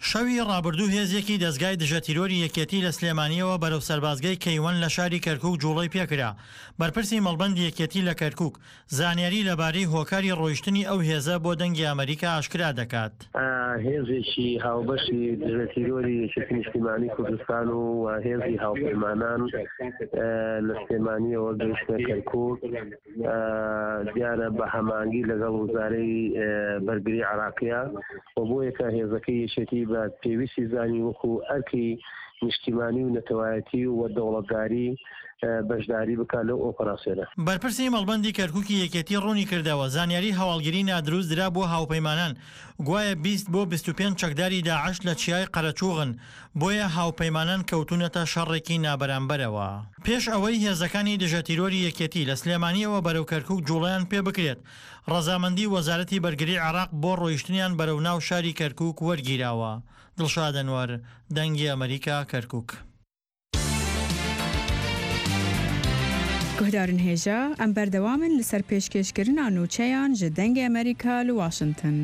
شەوی ڕابردوو هێزێکی دەستگای دژەتیرۆری یەکێتی لە سلێمانیەوە بەرەو سەربازگەی کەیوەن لە شاری کەرکووک جوڵەی پێکرا. بەرپرسی مەڵبەندی یەکێتی لە کەرکووک زانیاری لەبارەی هۆکاری ڕۆیشتنی ئەو هێزە بۆ دەنگی ئەمریکا ئاشکرا دەکات. هێزێکی هاوبەشی دژەتیرۆری یەکێتی نیشتیمانی کوردستان و هێزی هاوپەیمانان لە سلێمانیەوە گەیشتە کەرکووک دیارە بە هەمانگی لەگەڵ وزارەی بەرگری عێراقیە و بۆ یەکە هێزەکەی یەکێتی بە پێویستی زانی وەکو ئەرکی نیشتیمانی و نەتەوایەتی و دەوڵەتداری بەشداری بکات لەو ئۆپەراسیۆنە. بەرپرسی مەڵبەندی کەرکووکی یەکێتی ڕوونی کردەوە زانیاری هەواڵگیری نادروست درا بۆ هاوپەیمانان گوایە 20 بۆ 25 چەکداری داعش لە چیای قەرەچووغن، بۆیە هاوپەیمانان کەوتونەتە شەڕێکی نابەرامبەرەوە. پێش ئەوەی هێزەکانی دژەتیرۆری یەکێتی لە سلێمانیەوە بەرەو کەرکووک جوڵەیان پێ بکرێت، ڕەزامەندی وەزارەتی بەرگری عێراق بۆ ڕۆیشتنیان بەرەو ناو شاری کەرکووک وەرگیراوە. دڵشاد ئەنوەر، دەنگی ئەمریکا، کەرکووک. گوهدارن هێژە ئەم بەردەوامن لەسەر پێشکەشکردنا نوچەیان ji dengê ئەمریکا li Washington.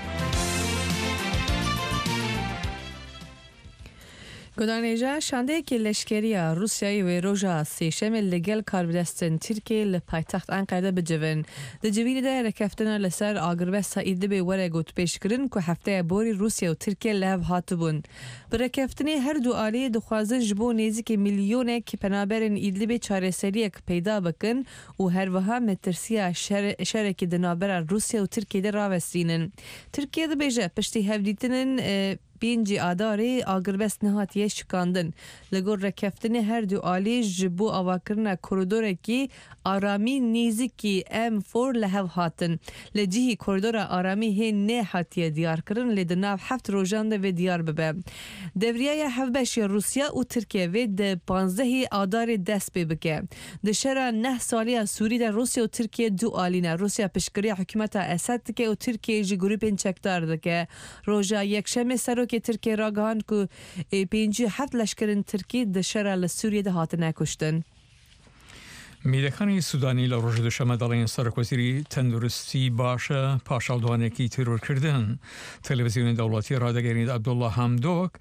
گۆدانێژە شاندەیەکی لەشکێریە رووسیایی وێ ڕۆژە سێشەمێ لەگەڵ کاربدەستن تورکیە لە پایتەخت ئەنقەرە بجڤن. دەجویریدا ڕێکەفتنە لەسەر ئاگربەستا ئیدلبێ وەرە گوتپێشکردن کو هەفتەیە بۆری رووسیا و تورکیە لە هەف هاتبوون. بڕێکەفتنی هەردوو ئالەیە دخوازن ji bo nêzîkî milyonek penaberên îdlibê çareseriyek peyda bikin û herwiha metirsiya şerekî di navbera Rusya û Tirkiyeyê ravestînin. Tirkiye dibêje piştî hevdîtinin pêncî adarê agirbest nehatiye şikandin. Li gor rekeftinê her du alî ji bo avakirina koridorekî aramî nêzîkî M4 li hev hatin. Li cihî koridora aramî hê nehatiye diyarkirin lê di nav heft rojan de vê diyar bibe. Devriyaya hevbeşiya Rusya û Tirkiye vê di 15 adarê dest pê bike. Di şera neh saliya Sûrî de Rusya û Tirkiye du alîne. Rusya piştgiriya hikûmeta Esed dike û Tirkiye jî grûpên çekdar dike. Roja yekşemê serokê Tirkiye ragihan ku 57 leşkerin Tirkî di şera li Sûriyeyê hatine kuştin. میرەکانی سودانی لە ڕۆژ دوشەمە دەڵێن سەرۆکوەزیری تەندروستی باشە پاشەڵدوانێکی تیرۆرکردن. تەلەڤیزیۆنی دەوڵەتی ڕادەگەیاند عەبدوڵڵا هەمدۆک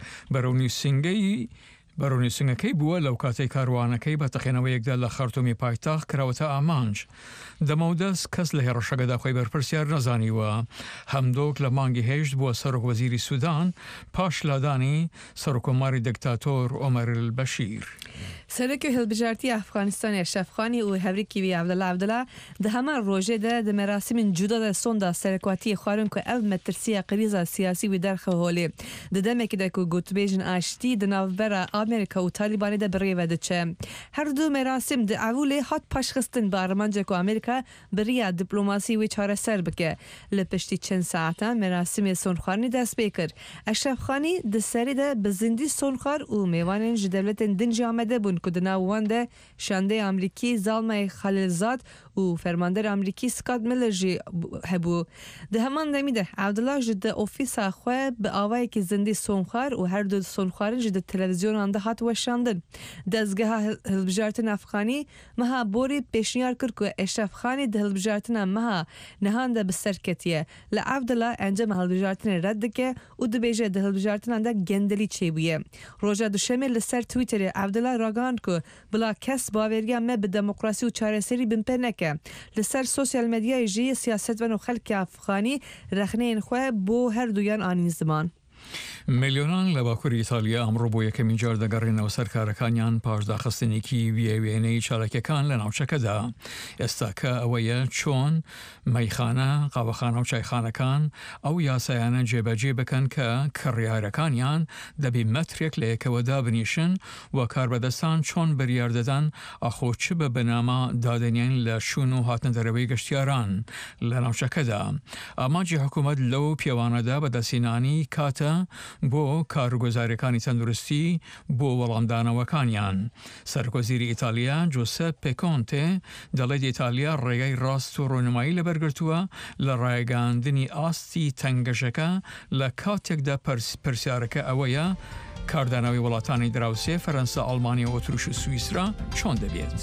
بەرەو نووسنگەکەی بووە لەو کاتەی کاروانەکەی بە تەقینەوەیەکدا لە خەرتومی پایتەخت کراوەتە ئامانج. دەمەودەست کەس لە هێڕەشەکەدا خۆی بەرپرسیار نەزانیوە. هەمدۆک لە مانگی هێشت بووە سەرۆکوەزیری سودان پاش لادانی سەرۆکۆماری دەکتاتۆر ئۆمەر البەشیر. سەرۆکی هەڵبژارتی ئەفغانستانی شەفخانی و هەڤرێکی وی عەبدەڵا di heman rojê de di merasîmên cuda de sonda serekatiyê xwarin ku ev metirsiya qrîza siyasî wî derxe holê. Di demekî de ku gotûbêjin aştî di navbera Amerîka û Talîbanê de birêve diçe. Her du merasîm di Evûlê hat paşxistin bi armanca ku Amerîka biriya diplomasî wê çareser bike. Li piştî çend saetan merasîmê sonxwarinê dest pê kir. Eşrefxanî di serê de bi zindî sonxwar û mêvanên ji devletên din jî amade bûn ku di nav wan de şandeyê Amerîkî Zalmay Xalilzad û fermander Amerîkî Scott Miller jî hebû. Di heman demî de Evdullah ji di ofîsa xwe bi avayekî zindî sonxwar û her du sonxwarin ji di televîzyonan de hat weşandin. Dezgeha hilbijartina Efxanî meha borî pêşniyar kir ku Eşrefxanî di hilbijartina meha nihan de bi serketiye. Li Evdullah encama hilbijartinê red dike û dibêje di hilbijartinan de gendelî çêbûye. Roja duşemê li ser Twitterê Evdullah ragihan ku bila kes bavêriya me bi demokrasî û çareserî bin pê neke. Li ser sosyal medyayê jî siyasetvan û xelkê Efxanî rexneyên xwe bo her duyan anîn ziman. میلیۆنان لە باکووری ئیتالیا ئەمڕۆ بۆ یەکەمین جار دەگەڕێنەوە سەرکارەکانیان پاش داخستنێکی وێنەی چالاکیەکان لە ناوچەکەدا. ئێستا کە ئەوەیە چۆن مەیخانە، قاوەخانە و چایخانەکان ئەو یاسایانە جێبەجێ بکەن کە کڕیارەکانیان دەبێ مەترێک لە یەکەوەدا بنیشن و کاربەدەستان چۆن بڕیار دەدەن ئەخۆ چ بە بەنامە دادنیان لە شوون و هاتنە دەرەوەی گەشتیاران لە ناوچەکەدا. ئاماجی حکوومەت لەو پێوانەدا بەدەستهێنانی کاتە بۆ کارگۆزاریەکانی تەندروستی بۆ وەڵامدانەوەکانیان. سەرکۆزیری ئیتالیا جوسێپێ کۆنتێ دەڵێت ئیتالیا ڕێگای ڕاست و ڕۆنمایی لەبەرگرتووە لە ڕایگەاندنی ئاستی تەنگەشەکە لە کاتێکدا پرسیارەکە ئەوەیە کاردانەوەی وڵاتانی دراوسێ فەرەنسا، ئەڵمانیا، ئۆتریش و سویسرا چۆن دەبێت.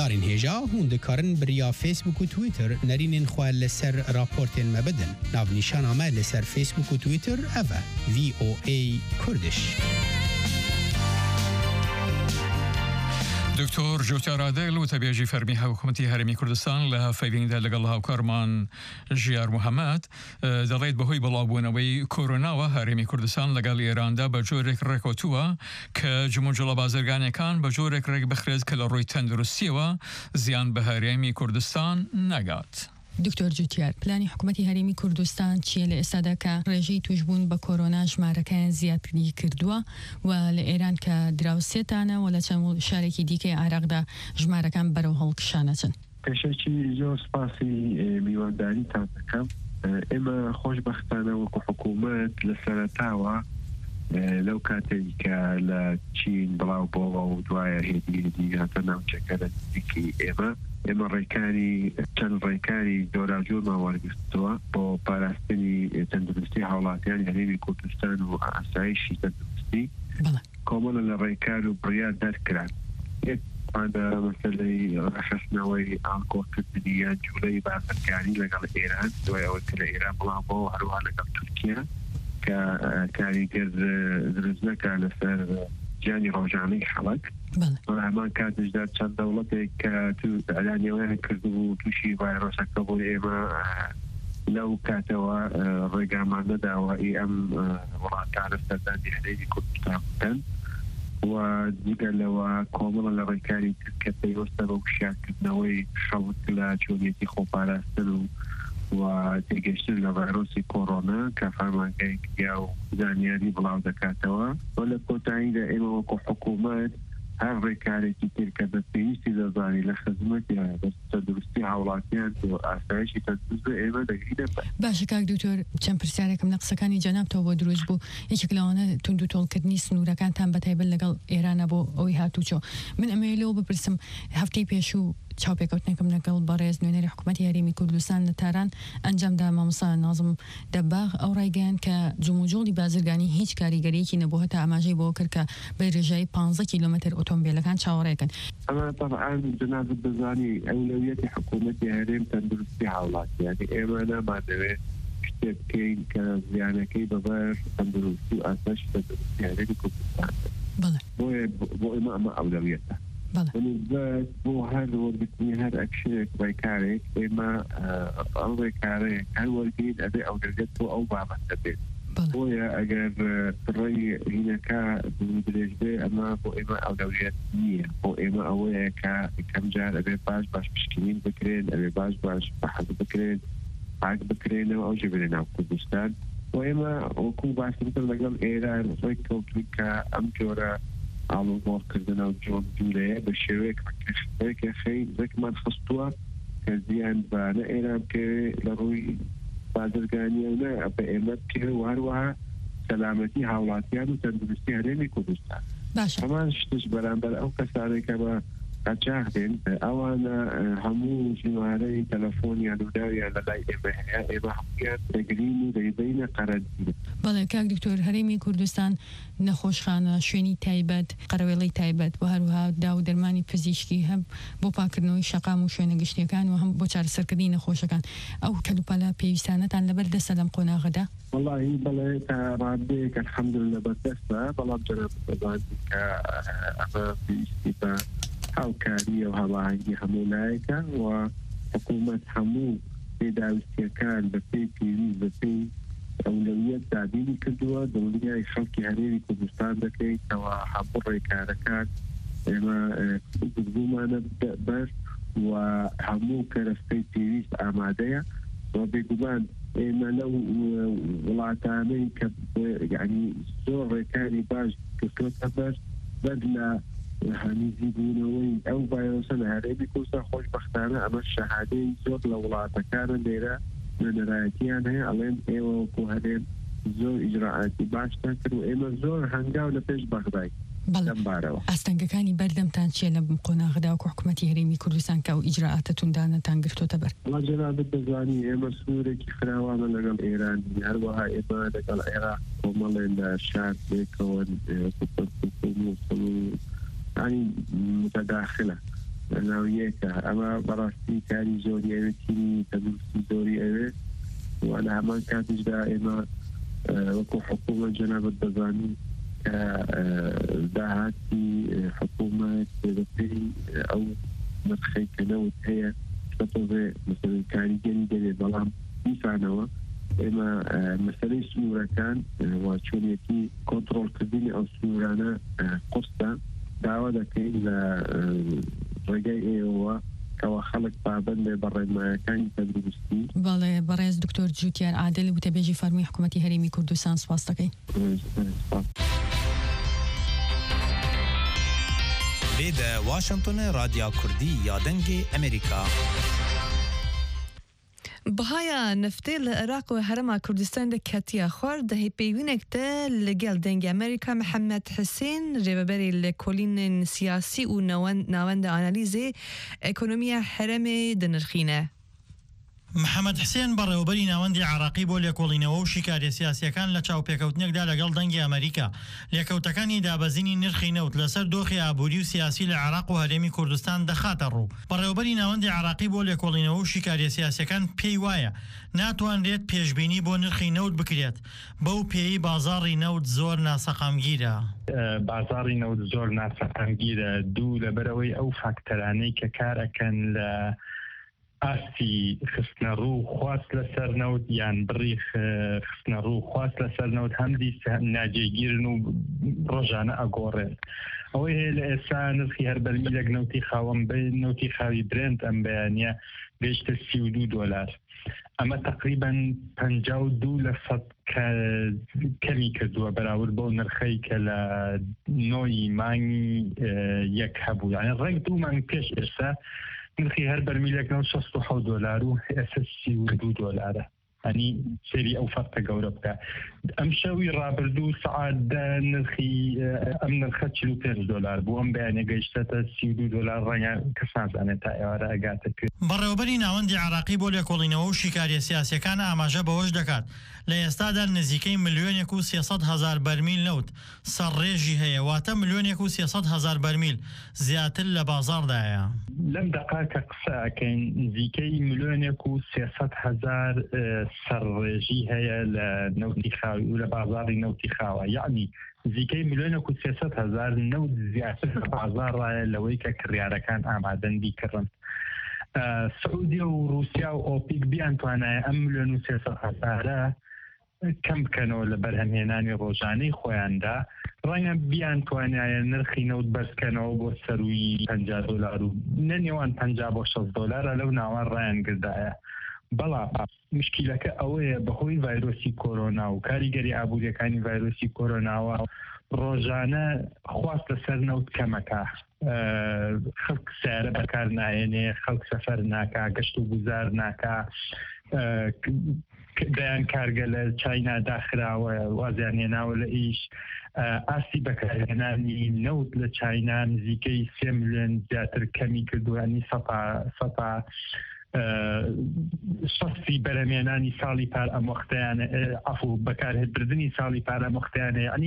دارین هجا هون دکارن بریا فیسبوک و تویتر نرینین خواه لسر راپورتین مبدن ناو نیشان آمه لسر فیسبوک و تویتر اوه VOA کردش. دکتۆر جوتیار عادل و تەبێژی فەرمی حکوومەتی هەرێمی کوردستان لە فەیڤیندا لەگەڵ هاوکارمان ژیار محەممەد دەڵێت بەهۆی بڵاوبوونەوەی کۆرۆناوە هەرێمی کوردستان لەگەڵ ئێراندا بە جۆرێک ڕێکوتووە کە جموجڵە بازرگانیەکان بە جۆرێک ڕێک بخرێت کە لە ڕووی تەندروستیەوە زیان بە هەرێمی کوردستان نەگات. دکتۆر جوتیار پلانی حکوومەتی هەرێمی کوردستان چیە لە ئێستادا کە ڕێژەی توشبوون بە کۆرۆنا ژمارەکەیان زیاتری کردووە و لە ئێران کە دراوسێتانە و لە چەند شارێکی دیکەی عێراقدا ژمارەکان بەرەو هەڵکشانەچن. پێشێکی زۆر سپاسی میوانداریتان دەکەم. ئێمە خۆشبەختانە وەکو حکوومەت لە سەرەتاوە لەو کاتێک کە لە چین بڵاو بۆەوە و دوایە هێدی هاتە ناوچەکە لە نزیکی ئێمە ڕێکانی چەند ڕێکانی جۆراجۆرمان وەرگرتووە بۆ پاراستنی تەندروستی هاوڵاتیانی هەرێمی کوردستان و ئاسایشی تەندروستی کۆمەڵە لە ڕێکار و بڕیار دەرکران. یەکمانە مەسەلەی ڕەخستنەوەی ئالکۆڵکردنی یان جوڵەی بازرگانی لەگەڵ ئێران دوای ئەوەی کە لە ئێران بڵاوبەوە هەروەها لەگەڵ تورکیا کە کاریگەر دروست نەکا لەسەر جانی ڕۆژانەی خەڵک. هەمان کاتشدا چەند دەوڵەتێک کە ئەلانیەوەیان کردبوو تووشی ڤایرۆسەکە بۆ ئێمە لەو کاتەوە ڕێگامان نەداوە ئەم وڵاتانە سەردانی هەرێمی کوردستان بکەن و دیگەلەوە کۆمەڵە لە ڕێکاری کە پێوەستە بە وشارکردنەوەی خەڵک لە چۆنیەتی خۆپاراستن و تێگەشتن لە ڤایرۆسی کۆڕۆنا کە فەرمانگەیەک یا و زانیاری بڵاو دەکاتەوە و لە کۆتاییدا ئێمە وەکو حکوومەت هەر ڕێکارێکی ترکە بە پێویستی دەزانی لە خزمەتی تەندروستی هاوڵاتیان و ئاسایشی تەندروست ئێمە دەگرینە. باشە کاک دکتۆر چەند پرسیارێکم لە قسەکانی جەنابتەوە بۆ دروست بوو. یەکێک لەوانە تونند و تۆڵکردنی سنوورەکانتان بەتایبەت لەگەڵ ئێرانە بۆ ئەوەی هاتووچۆ. من ئەمەوێ لەوە بپرسم هەفتەی پێشوو چاوپێکەوتنێکم لەگەڵ بەڕێز نوێنەری حکوومەتی هەرێمی کوردستان لە تاران ئەنجامدا مامۆستا نازم دەباغ ئەو ڕایگەیان کە جموجۆڵی بازرگانی هیچ کاریگەریەکی نەبوو هەتا ئاماژەی بۆ کرد کە بە ڕێژەی 15 کیلۆمەتر ئۆتۆمبیلەکان چاوەڕێکن. ئەمە طبعاً جنابت دەزانی ئەولەویەتی حکوومەتی هەرێم تەندروستی هاوڵاتیانی ئێمە نامادەوێت شتێک بکەین کە زیانەکەی بەبەر تەندروستی و ئاسایشی تەندروستی هەرێمی کوردستان بۆ ئێمە ئەمە ئەولەویەتە. بۆ هەر وەرگرتنی هەر ئەکشنێک ڕێکارێک ئێمە ئەو ڕێکارەیە هەر وەرگین ئەبێ ئەولەویەت بۆ ئەو بابەت دەبێت. بۆیە ئەگەر ڕێی هینەکە درێژ بێ ئەمە بۆ ئێمە ئەولەویەت نییە. بۆ ئێمە ئەوەیە کە کەم جار ئەبێ باش پشکنین بکرێن ئەبێ باش بەحەز بکرێن پاک بکرێنەوە ئەو ژێبرێ ناو کوردستان و ئێمە وەکو باسمتر لەگەڵ ئێران ڕێک کەوتوین کە ئەم جۆرە ئاڵۆزۆرکردنە و جۆن دوورەیە بە شێوەیەک خەی ڕێکمان خستووە کە زیان بانە ئێران بکەوێ لە ڕووی بازرگانیە و نە بە ئێمە بکەوێ و هەروەها سەلامەتی هاوڵاتیان و تەندروستی هەرێمی کوردستان. هەمان شتش بەرامبەر ئەو کەسانێکە بە قەچاق دێن ئەوانە هەموو ژمارەی تەلەفۆنیان و داویان لە لای ئێمە هەیە ئێمە هەموویان دەگرین و دەیبینە قەرەنتینە. بەڵێ کاک دکتۆر هەرێمی کوردستان نەخۆشخانە شوێنی تایبەت قەرەوێڵەی تایبەت و هەروها دا و دەرمانی پزیشکی هەم بۆ پاکردنەوەی شەقام و شوێنە گشتیەکان و هەم بۆ چارەسەرکردنی نەخۆشەکان ئەو کەلوپەلە پێویستانەتان لەبەر دەستە لەم قۆناغەدا؟ والله بەڵێ تا ڕادەیەک الحەمدولillah بەدەستە بەڵام جەناب دەزانین کە ئەمە پێویستی بە هاوکاری و هەواهەنگی هەموو لایەکە و حکوومەت هەموو پێداویستیەکان بە پێی پێویست بە پێی ئەولەویەت دابینی کردووە دڵنیای خەڵکی هەرێمی کوردستان دەکەیتەوە هەموو ڕێکارەکان ئێمە بوومانە بەر و هەموو کەرەستەی پێویست ئامادەیە و بێگومان ئێمە لەو وڵاتانەی کە یعنی زۆر ڕێکاری باش کردوتە بەر لە هەمیزی بوونەوەی ئەو ڤایرۆسە لە هەرێمی کوردستان خۆشبەختانە ئەمە شەهادەی زۆر لە وڵاتەکانە لێرە نەرایەتیان هەیە ئەڵێن ئێوە وەکو هەرێم زۆر ئیجراعاتی باشتان کرد و ئێمە زۆر هەنگاو لە پێش بەغدای لەم بارەوە. ئاستەنگەکانی بەردەمتان چیە لە قۆناغدا و حکوومەتی هەرێمی کوردستان کە و ئیجراعاتەتوندانتان گرتوتە بەر؟ جەنابەت دەزانی ئێمە سنوورێکی خراوانە لەگەڵ ئێران هەروەها ئێمە لەگەڵ عێراق کۆمەڵێن لە شار بێکەوە ینی متداخلە ناویەکە ئەمە بەڕاستی کاری زۆری ئەوێتی تەندروستی زۆری ئەوێت و لە هەمان کاتیشدا ئێمە وەکو حکوومەت جەنابەت دەزانین کە داهاتی حکوومەت بەپێی ئەو نرخەی کە نەوت هەیە بەتۆزێ مەسەلەی کاریگەری دەوێت بەڵام میفانەوە ئێمە مەسەلەی سنوورەکان و چۆنیەتی کۆنتڕۆڵکردنی ئەو سنوورانە قورسە داوا دەکەین لە ڕێگای ئێوە کەوا خەڵک پابەند بێ بە ڕێنمایەکانی تەندروستی. بەڵێ بەڕێز دکتۆر جوتیار عادل وتەبێژی فەرمووی حکوومەتی هەرێمی کوردستان سپاس دەکەین. لێدە واشنگتن رادیۆ کوردی یا دەنگی ئەمریکا. بەهایە نفتێ لە عێراق و هەرەما کوردستان لە کەتیە خوارد دەهی پەیوینێکتە لەگەڵ دەنگی ئەمریکا محەممەد حسین ڕێبەبەری لە کۆلینên سیاسی و ناوەندە ئانالیزێ ئەکۆنۆمیە هەرەمێ دەنرخینە. محەممەد حسێن بەڕێوەبەری ناوەندی عراقی بۆ لێکۆڵینەوە و شیکاریە سیاسیەکان لە چاوپێکەوتنێکدا لەگەڵ دەنگی ئەمریکا لێکەوتەکانی دابەزینی نرخی نەوت لەسەر دۆخی ئابووری و سیاسی لە عراق و هەرێمی کوردستان دەخاتە ڕوو. بەڕێوەبەری ناوەندی عراقی بۆ لێکۆڵینەوە و شیکاریە سیاسیەکان پێی وایە ناتوانرێت پێشبینی بۆ نرخی نەوت بکرێت بەو پێی بازاڕی نەوت زۆر ناسەقامگیرە. بازاڕی نەوت زۆر ناسەقامگیرە دوو لەبەرەوەی ئەو فاکتەرانەی کە کارەکەن لە ئاستی خستنە ڕوو خواست لەسەر نەوت یان بڕی خستنە ڕوو خواست لەسەر نەوت هەمدی ناجێگیرن و ڕۆژانە ئەگۆڕێن. ئەوەی هەیە لە ئێستا نرخی هەر بەرمیلێک نەوتی خاوەم بێ نەوتی خاوی برنت ئەم بەیانە گەیشتە $32. ئەمە تقریبا 52% کەمی کردووە بەراورد بۆ نرخەی کە لە نۆی مانگی یەک هەبوو. یعنی ڕێک دوو مانگ پێش ئێستا نرخی هەر بەرمیلێک $67 و ئێستا $32. ئەنی سێری ئەو فەرقە گەورە بکە. ئەم شەوی ڕابردوو سەعات نرخی ئەم نرخە $45 بوو ئەم بەیانە گەیشتەتە $32 ڕەنگە کەس نازانێت تا ئێوارە ئەگاتە کرد. بەڕێوەبەری ناوەندی عراقی بۆ لێکۆڵینەوە و شیکاریە سیاسیەکان ئاماژە بەوەش دەکات لە ئێستادا نزیکەی 1,300,000 بەرمیل نەوت سەرڕێژی هەیە واتە 1,300,000 بەرمیل زیاتر لە بازاڕدایە. لەم دقاکە قسە ئەکەین نزیکەی 1,300,000 سەرڕێژی هەیە لە نەوتی خاوی و لە بازاڕی نەوتی خاوە. یعنی نزیکەی 1,300,000 نەوت زیاتر لە بازاڕایە لەوەی کە کڕیارەکان ئامادەندی کردن. سعودیا و رووسیا و ئۆپیک بیان توانایە ئەم 1,300,000 کەم بکەنەوە لە بەرهەمهێنانی ڕۆژانەی خۆیاندا ڕەنگە بیان توانایە نرخی نەوت بەرزکەنەوە بۆ سەروی $50 و نەنێوان $50-60 لەو ناوان ڕایان گردایە. بەڵام مشکلەکە ئەوەیە بەهۆی ڤایرۆسی کۆرۆنا و کاریگەری ئابوووریەکانی ڤایرۆسی کۆرۆناوە ڕۆژانە خواست لەسەر نەوت کەمەکە. خەڵک سیارە بەکار نایێنێ خەڵک سەفەر ناکا گەشت و گوزار ناکا دەیان کارگە لە چاینا داخراوە وازیان هێناوە لە ئیش ئاستی بەکارهێنانی نەوت لە چاینا نزیکەی 3 ملیۆن زیاتر کەمی کردووانی شەخصی بەرهەمهێنانی ساڵی پار ئەم وەختەیانە ئەفو بەکارهێنانی ساڵی پار ئەم وەختەیانە یعنی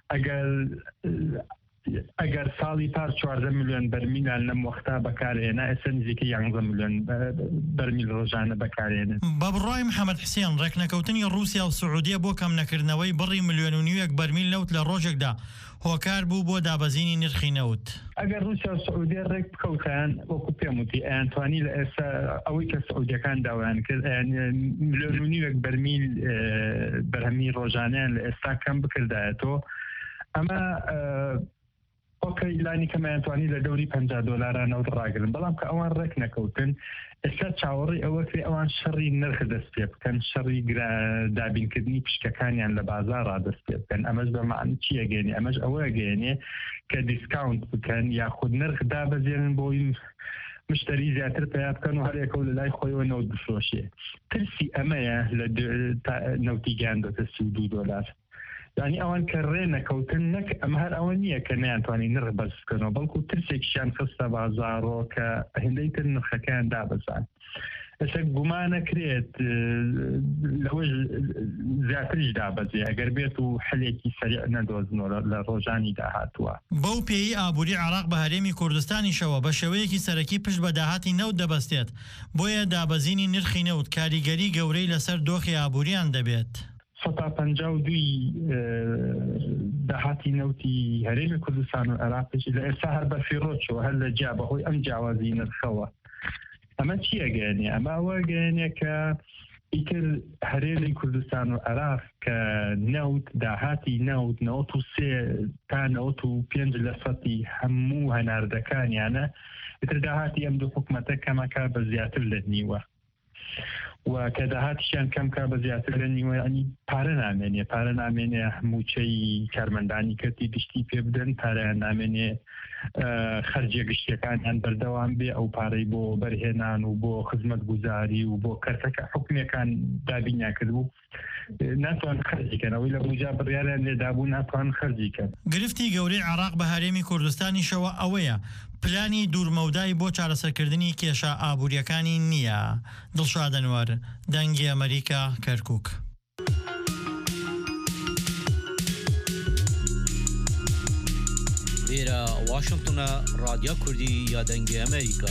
ئەگەر ساڵی پار 14 ملیۆن بەرمیلان لەم وەختا بەکارهێنا ئێستا نزیکەی 11 ملیۆن بەرمیل ڕۆژانە بەکارهێنن. بە بڕای محەممەد حسێن ڕێکنەکەوتنی رووسیا و سعودیە بۆ کەم نەکردنەوەی بڕی 1.5 ملیۆن بەرمیل نەوت لە ڕۆژێکدا هۆکار بوو بۆ دابەزینی نرخی نەوت. ئەگەر رووسیا و سعودیە ڕێک بکەوتیان وەکو پێم وتی ئەیانتوانی لە ئێستا ئەوەی کە سعودیەکان داوایان کرد 1.5 ملیۆن بەرمیل بەرهەمی ڕۆژانیان لە ئێستا کەم بکردایەتەوە. ئەمە ئۆکەی لانی کەمایانتوانی لە دەوری $50 نەوت ڕاگرن بەڵام کە ئەوان ڕێک نەکەوتن ئێستا چاوەڕی ئەوە کرێ ئەوان شەڕی نرخ دەست پێ بکەن شەڕی دابینکردنی پشکەکانیان لە بازار ڕادەست پێ بکەن. ئەمەش بەمعنی چی ئەگەێنێ ئەمەش ئەوە گەێنێ کە دیسکاونت بکەن یاخود نرخ دابەزێنن بۆی مشتری زیاتر پیا بکەن و هەرێکە لە لای خۆیەوە نەوت بفرۆشێ. ترسی ئەمەیە لە نەوتی گیاندۆتە $32. یعنی ئەوان کە ڕێ نەکەوتن نەک ئەم هەر ئەوە نییە کە نەیانتوانی نرخ بەرز بکەنەوە بەڵکو ترسێکیشیان خستە بازاڕۆ کە هێندەی تر نرخەکەیان دابەزان. گومانەکرێت لەوەش زیاتریش دابەزێ ئەگەر بێت و حلێکی سەریع نەدۆزنەوە لە ڕۆژانی داهاتووە. بەو پێی ئابووری عێراق بە هەرێمی کوردستانیشەوە بە شێوەیەکی سەرەکی پشت بە داهاتی نەوت دەبەستێت، بۆیە دابەزینی نرخی نەوت کاریگەری گەورەی لەسەر دۆخی ئابووریان دەبێت. 152 داهاتی نەوتی هەرێمی کوردستان و عێراقیش لە ئێستا هەر بەفیڕۆچەوە هەر لە جا بەهۆی ئەم جیاوازی نرخەوە. ئەمە چی ئەگەێنێ؟ ئەمە ئەوە گەێنێ کە ئیتر هەرێمی کوردستان و عێراق کە نەوت داهاتی نەوت 93 تا 95% هەموو هەناردەکانیانە ئیتر داهاتی ئەم دوو حکومەتە کەمەکە بە زیاتر لە نیوە و کە داهاتیشیان کەمکە بە زیاتر لە نیوە ئەنی پارە نامێنێ هەمووچەی کارمەندانی کەتی گشتی پێ بدەن، پارەیان نامێنێ خەرجە گشتیەکانیان بەردەوام بێ، ئەو پارەی بۆ بەرهێنان و بۆ خزمەت گوزاری و بۆ کەرتەکە حکومەکان دابینیا کردبوو ناتوان خەرجیکەن، ئەوەی لە بوجا بڕیاریان لێدابوو ناتوان خەرجیکەن. گرفتی گەورەی عێراق بە هەرێمی کوردستانیشەوە ئەوەیە پلانی دوورمەودای بۆ چارەسەرکردنی کێشە ئابووریەکانی نییە. دڵشاد ئەنوەر، دەنگی ئەمریکا، کەرکووک. ئێرە واشنگتنە رادیۆ کوردی یا دەنگی ئەمریکا.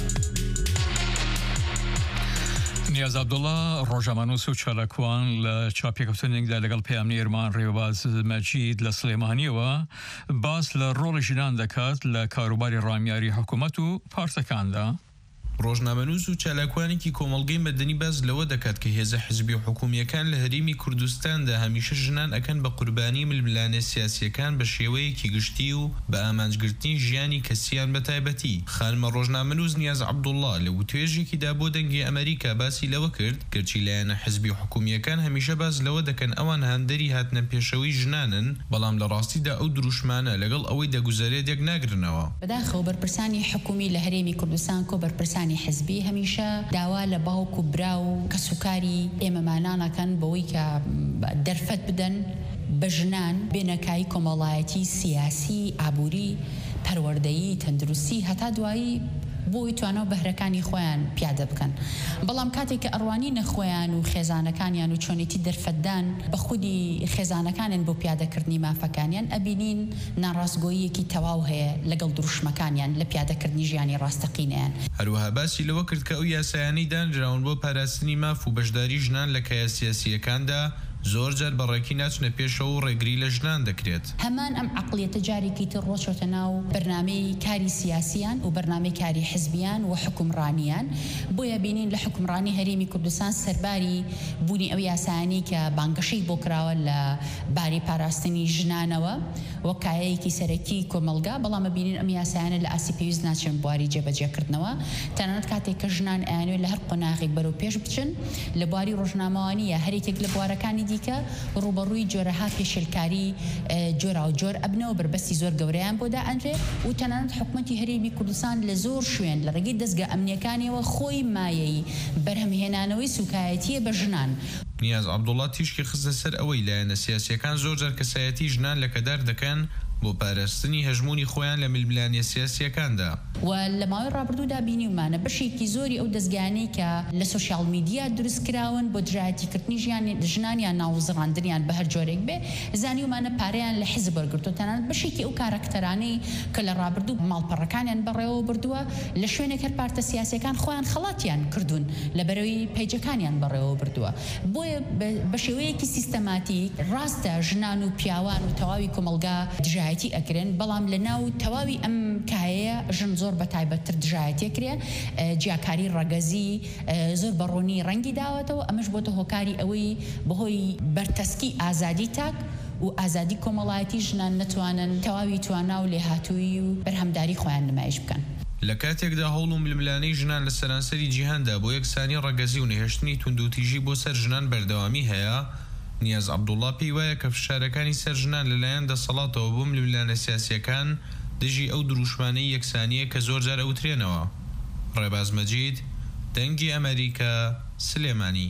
نیاز عەبدوڵڵا ڕۆژەمانووس و چالاکوان لە چاپێکەوتنێکدا لەگەڵ پەیامنی ئێرمان ڕێوەباز مەجید لە سلێمانیەوە باس لە ڕۆڵی ژنان دەکات لە کاروباری ڕامیاری حکوومەت و پارتەکاندا. ڕۆژنامەنووس و چالاکوانێکی کۆمەڵگەی مەدەنی باز لەوە دەکات کە هێزە حزبی و حکوومیەکان لە هەرێمی کوردستاندا هەمیشە ژنان ئەکەن بە قوربانی ململانە سیاسیەکان بە شێوەیەکی گشتی و بە ئامانجگرتنی ژیانی کەسیان بە تایبەتی. خانمە ڕۆژنامەنووس نیاز عەبدوڵڵا لە وتوێژێکیدا بۆ دەنگی ئەمریکا باسی لەوە کرد گەرچی لایەنە حزبی و حکوومیەکان هەمیشە باز لەوە دەکەن ئەوان هاندەری هاتنە پێشەوەی ژنانن، بەڵام لە ڕاستیدا ئەو دروشمانە لەگەڵ ئەوەی دەگوزارێت یەک ناگرنەوە. بەداخەوە بەرپرسانی حکومی لە هەرێمی کوردستان کۆ بەرپرسانی حزبی هەمیشە داوا لە باوک و برا و کەسوکاری ئێمەمانانەکەن بەوەی کە دەرفەت بدەن بە ژنان بێنەکایی کۆمەڵایەتی سیاسی، ئابووری، پەروەردەیی، تەندروستی هەتا دوایی بۆی توانەوە بەهرەکانی خۆیان پیادە بکەن. بەڵام کاتێک کە ئەڕوانی نەخۆیان و خێزانەکانیان و چۆنێتی دەرفەتدان بە خودی خێزانەکانیان بۆ پیادەکردنی مافەکانیان ئەبینین ناڕاستگۆیەکی تەواو هەیە لەگەڵ دروشمەکانیان لە پیادەکردنی ژیانی ڕاستەقینەیان. هەروەها باسی لەوە کرد کە ئەو یاسایانەی دانراون بۆ پاراستنی ماف و بەشداری ژنان لە کایە سیاسیەکاندا زۆر جار بەڕێکی ناچنە پێشەوە و ڕێگری لە ژنان دەکرێت. هەمان ئەم عەقڵیەتە جارێکی تر ڕۆچۆتە ناو بەرنامەی کاری سیاسیان و بەرنامەی کاری حزبیان و حکومڕانیان، بۆیە بینین لە حکومڕانی هەرێمی کوردستان سەرباری بوونی ئەو یاسایانی کە بانگەشەی بۆ کراوە لە باری پاراستنی ژنانەوە وەک کایەیەکی سەرەکی کۆمەلگا، بەڵام بینین ئەم یاسایانە لە ئاسی پێویست ناچێن بواری جێبەجێکردنەوە، تەنانەت کاتێک کە ژنان ئەیانوێت لە هەر قۆناغێک بەرەو پێش بچن لە بواری ڕۆژنامەوانیە هەرێکێک لە بوارەکانی دیکە ڕوبەڕووی جۆرەها پێشێلکاری جۆرا و جۆر ئەبنەوە بربەستی زۆر گەورەیان بۆدا ئەنرێ و تەنانەت حکومەتی هەرێمی کوردستان لە زۆر شوێن لە ڕێگەی دەستگا ئەمنیەکانیەوە خۆی مایەی بەرهەمهێنانەوەی سوکایەتیە بە ژنان. نیاز عەبدوڵڵا تیشکی خستە سەر ئەوەی لایەنە سیاسیەکان زۆر جار کەسایەتی ژنان لە کەدار دەکەن بۆ پاراستنی هەژمونی خۆیان لە ململانیە سیاسیەکاندا. و لە ماوەی ڕابردوودا بینیومانە بەشێکی زۆری ئەو دەستگانەی کە لە سوشیال میدیا دروست کراون بۆ درایەتیکردنی ژنانیان ناوزڕاندنیان بە هەر جۆرێک بێ زانیومانە پارەیان لە حیزب وەرگرتو، تەنانەت بەشێکی ئەو کارەکتەرانەی کە لە ڕابردوو ماڵپەڕەکانیان بەڕێوە بردووە لە شوێنێک هەر پارتە سیاسیەکان خۆیان خەڵاتیان کردوون لە بەرەوەی پەیجەکانیان بەڕێوە بردووە، بۆیە بە شێوەیەکی سیستەماتیک ڕاستە ژنان و پیاوان و تەواوی کۆمەلگا دژایەتی ئەکرێن، بەڵام لە ناو تەواوی ئەم کایەیە ژن زۆر بە تایبەتتر دژایەتێکرێن، جیاکاری ڕەگەزی زۆر بەڕوونی ڕەنگی داوەتەوە، ئەمەش بۆتە هۆکاری ئەوەی بەهۆی بەرتەسکی ئازادی تاک و ئازادی کۆمەڵایەتی ژنان نەتوانن تەواوی توانا و لێهاتووی و بەرهەمداری خۆیان نمایش بکەن. لە کاتێکدا هەوڵ و ململانەی ژنان لە سەرانسەری جیهاندا بۆ یەکسانی ڕەگەزی و نەهێشتنی توندوتیژی بۆ سەر ژنان بەردەوامی هەیە، نیاز عەبدوڵڵا پێی وایە کە فشارەکانی سەر ژنان لەلایەن دەسەڵاتەوە بۆ ململانە سیاسیەکان دژی ئەو دروشمانەی یەکسانیە کە زۆر جار ئەوترێنەوە. ڕێباز مەجید، دەنگی ئەمریکا، سلێمانی.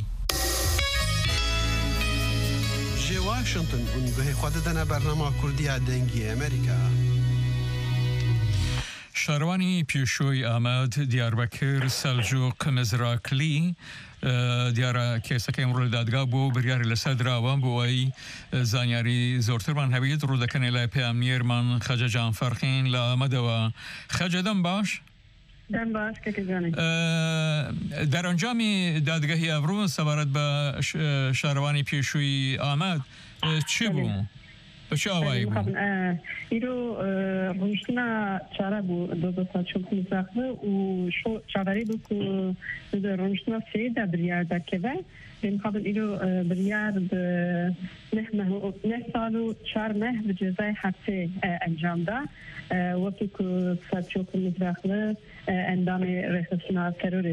جێ واشنگتن هون گوهی خوا دەدەنە بەرنامە کوردیە دەنگی ئەمریکا. شارەوانی پێشۆی ئاماد دیاربەکر سەلجوق مزراکلی دیارە کێسەکەی ئەمڕۆ لە دادگا بۆ بریاری لەسەر دراوە بۆ ئەوەی زانیاری زۆرترمان هەبێت ڕوودەکەنێ لای پامنیێرمان خەجە جان فەرخین لە ئەمەدەوە خەجە دەم باش دەرەنجامی دادگەهی ئەڤڕۆ سەبارەت بە شارەوانی پێشووی ئاماد چی بوو؟ چه آوایی بود؟ ایرو روشنا چاره بود دو سال چون می‌ساخته و شو چاره بود که روشنا سید بریار دکه می‌خوام ایرو بریار نه سال و 4 ماه به جزای حبس انجام ده وقتی که سال چون می‌ساخته اندام رخصنا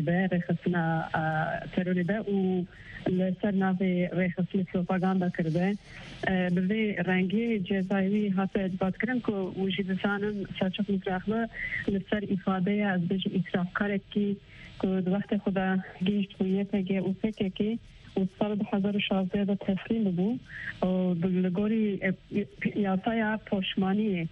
تروری به و لسر ناوی رخصی پروپاگاندا کرده به رنگی جزایی حتی اثبات کردن که وجود زنان سرچوب می‌داخله لسر ifade از بیش اطراف کاری که وقت خدا گیشت کویت که او فکر که و سال 2016 تسلیم بود و بلگوری یاسای پشمانی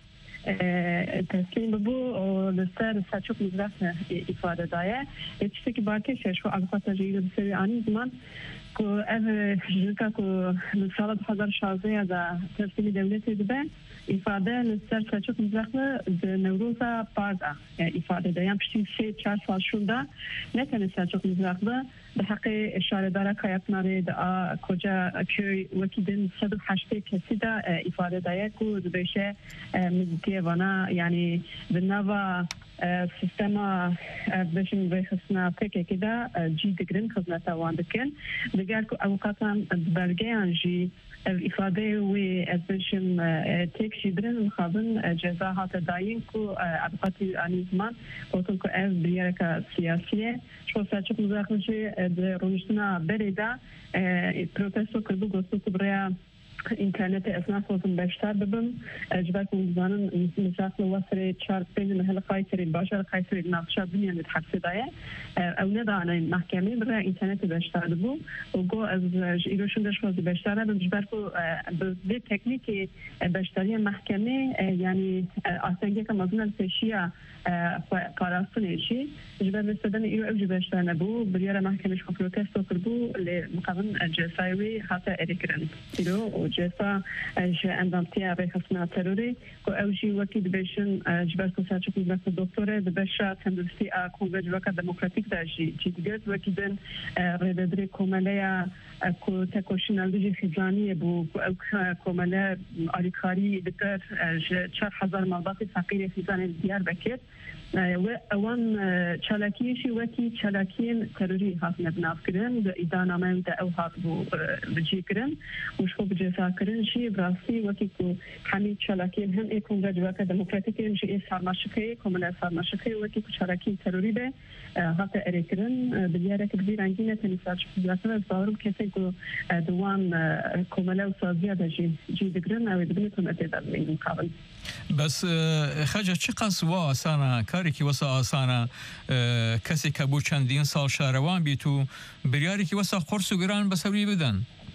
تسلیم بود و لسر سرچوب می‌داخله ifade دایه چیزی که باکیش شو البته جیل بسیاری آنی زمان که از جلسه که سال 2016 دا تسلیم دولتی دبن ifade لسر سرچوب می‌داخله نوروز پاردا ifade دایم پشتی 3-4 سال شده نه تنها سرچوب می‌داخله به حق اشاره داره که یکناری دا کجا که وکیدن 180 کسی دا ifade دایه که بشه مزدی وانا یعنی به نوع سیستم بشین بخشنا فکر که دا جی دگرن خدمت وان دکن دیگر که اوقاتاً بلگه انجی ifade و از بشین تکشی برن مخابن جزا هات داین که اوقاتی آنیزمان بودن که از بیارک سیاسیه شو سرچوب مزاخمشی روشنا بریده پروتستو کرده گفتو که برای اینترنت اسناف وزن بیشتر ببم جبرت می‌زنن مثلا واسه 4-5 محل خاطری باشه خاطری نقشه دنیا متحفظ دایه او ندانه محکمه برای اینترنت بیشتر ببم و گو از ایروشون داشت بیشتر ببم جبرت به تکنیک بیشتری محکمه یعنی آسنگی که مزمن پیشیا پاراستون چی جبرت مثلا ایرو اوج بیشتر نبود بریار محکمش پروتست کردو لمقابل جسایوی حتی اریکرن ایرو جسا اندامتی رخصنا تروری که اوجی وقتی دبیشن جبرت سرچوب می‌دهد دکتر دبیشا تندرستی کنگره وقت دموکراتیک داشتی چیزی وقتی دن رددری کماله که تکوشنال دیجی خزانی بود او کماله آلیکاری دکتر 4000 مالبات فقیر خزانی دیار بکرد و اوان چالاکیشی وقتی چالاکین تروری هات نبناف کردن و ایدانامه ده او هات بو بجی کردن و شو بجزا کردن شی براستی وقتی که همین چالاکین هم ای کنگره وقت دموکراتیک میشه ای سرماشکی کاملا سرماشکی وقتی که چالاکین تروری به هات اری کردن بیاره که بیر انگینه تنیسات شکلاتن از دارم کسی که دوام کاملا و سازیه داشتی جی دکرن او دبنیتون اتدار میگم قابل بس خجه چه قصوا آسانه کاری که واسه آسانه کسی که بو چندین سال شهروان بی تو بریاری که واسه قرص و گران بسوری بدن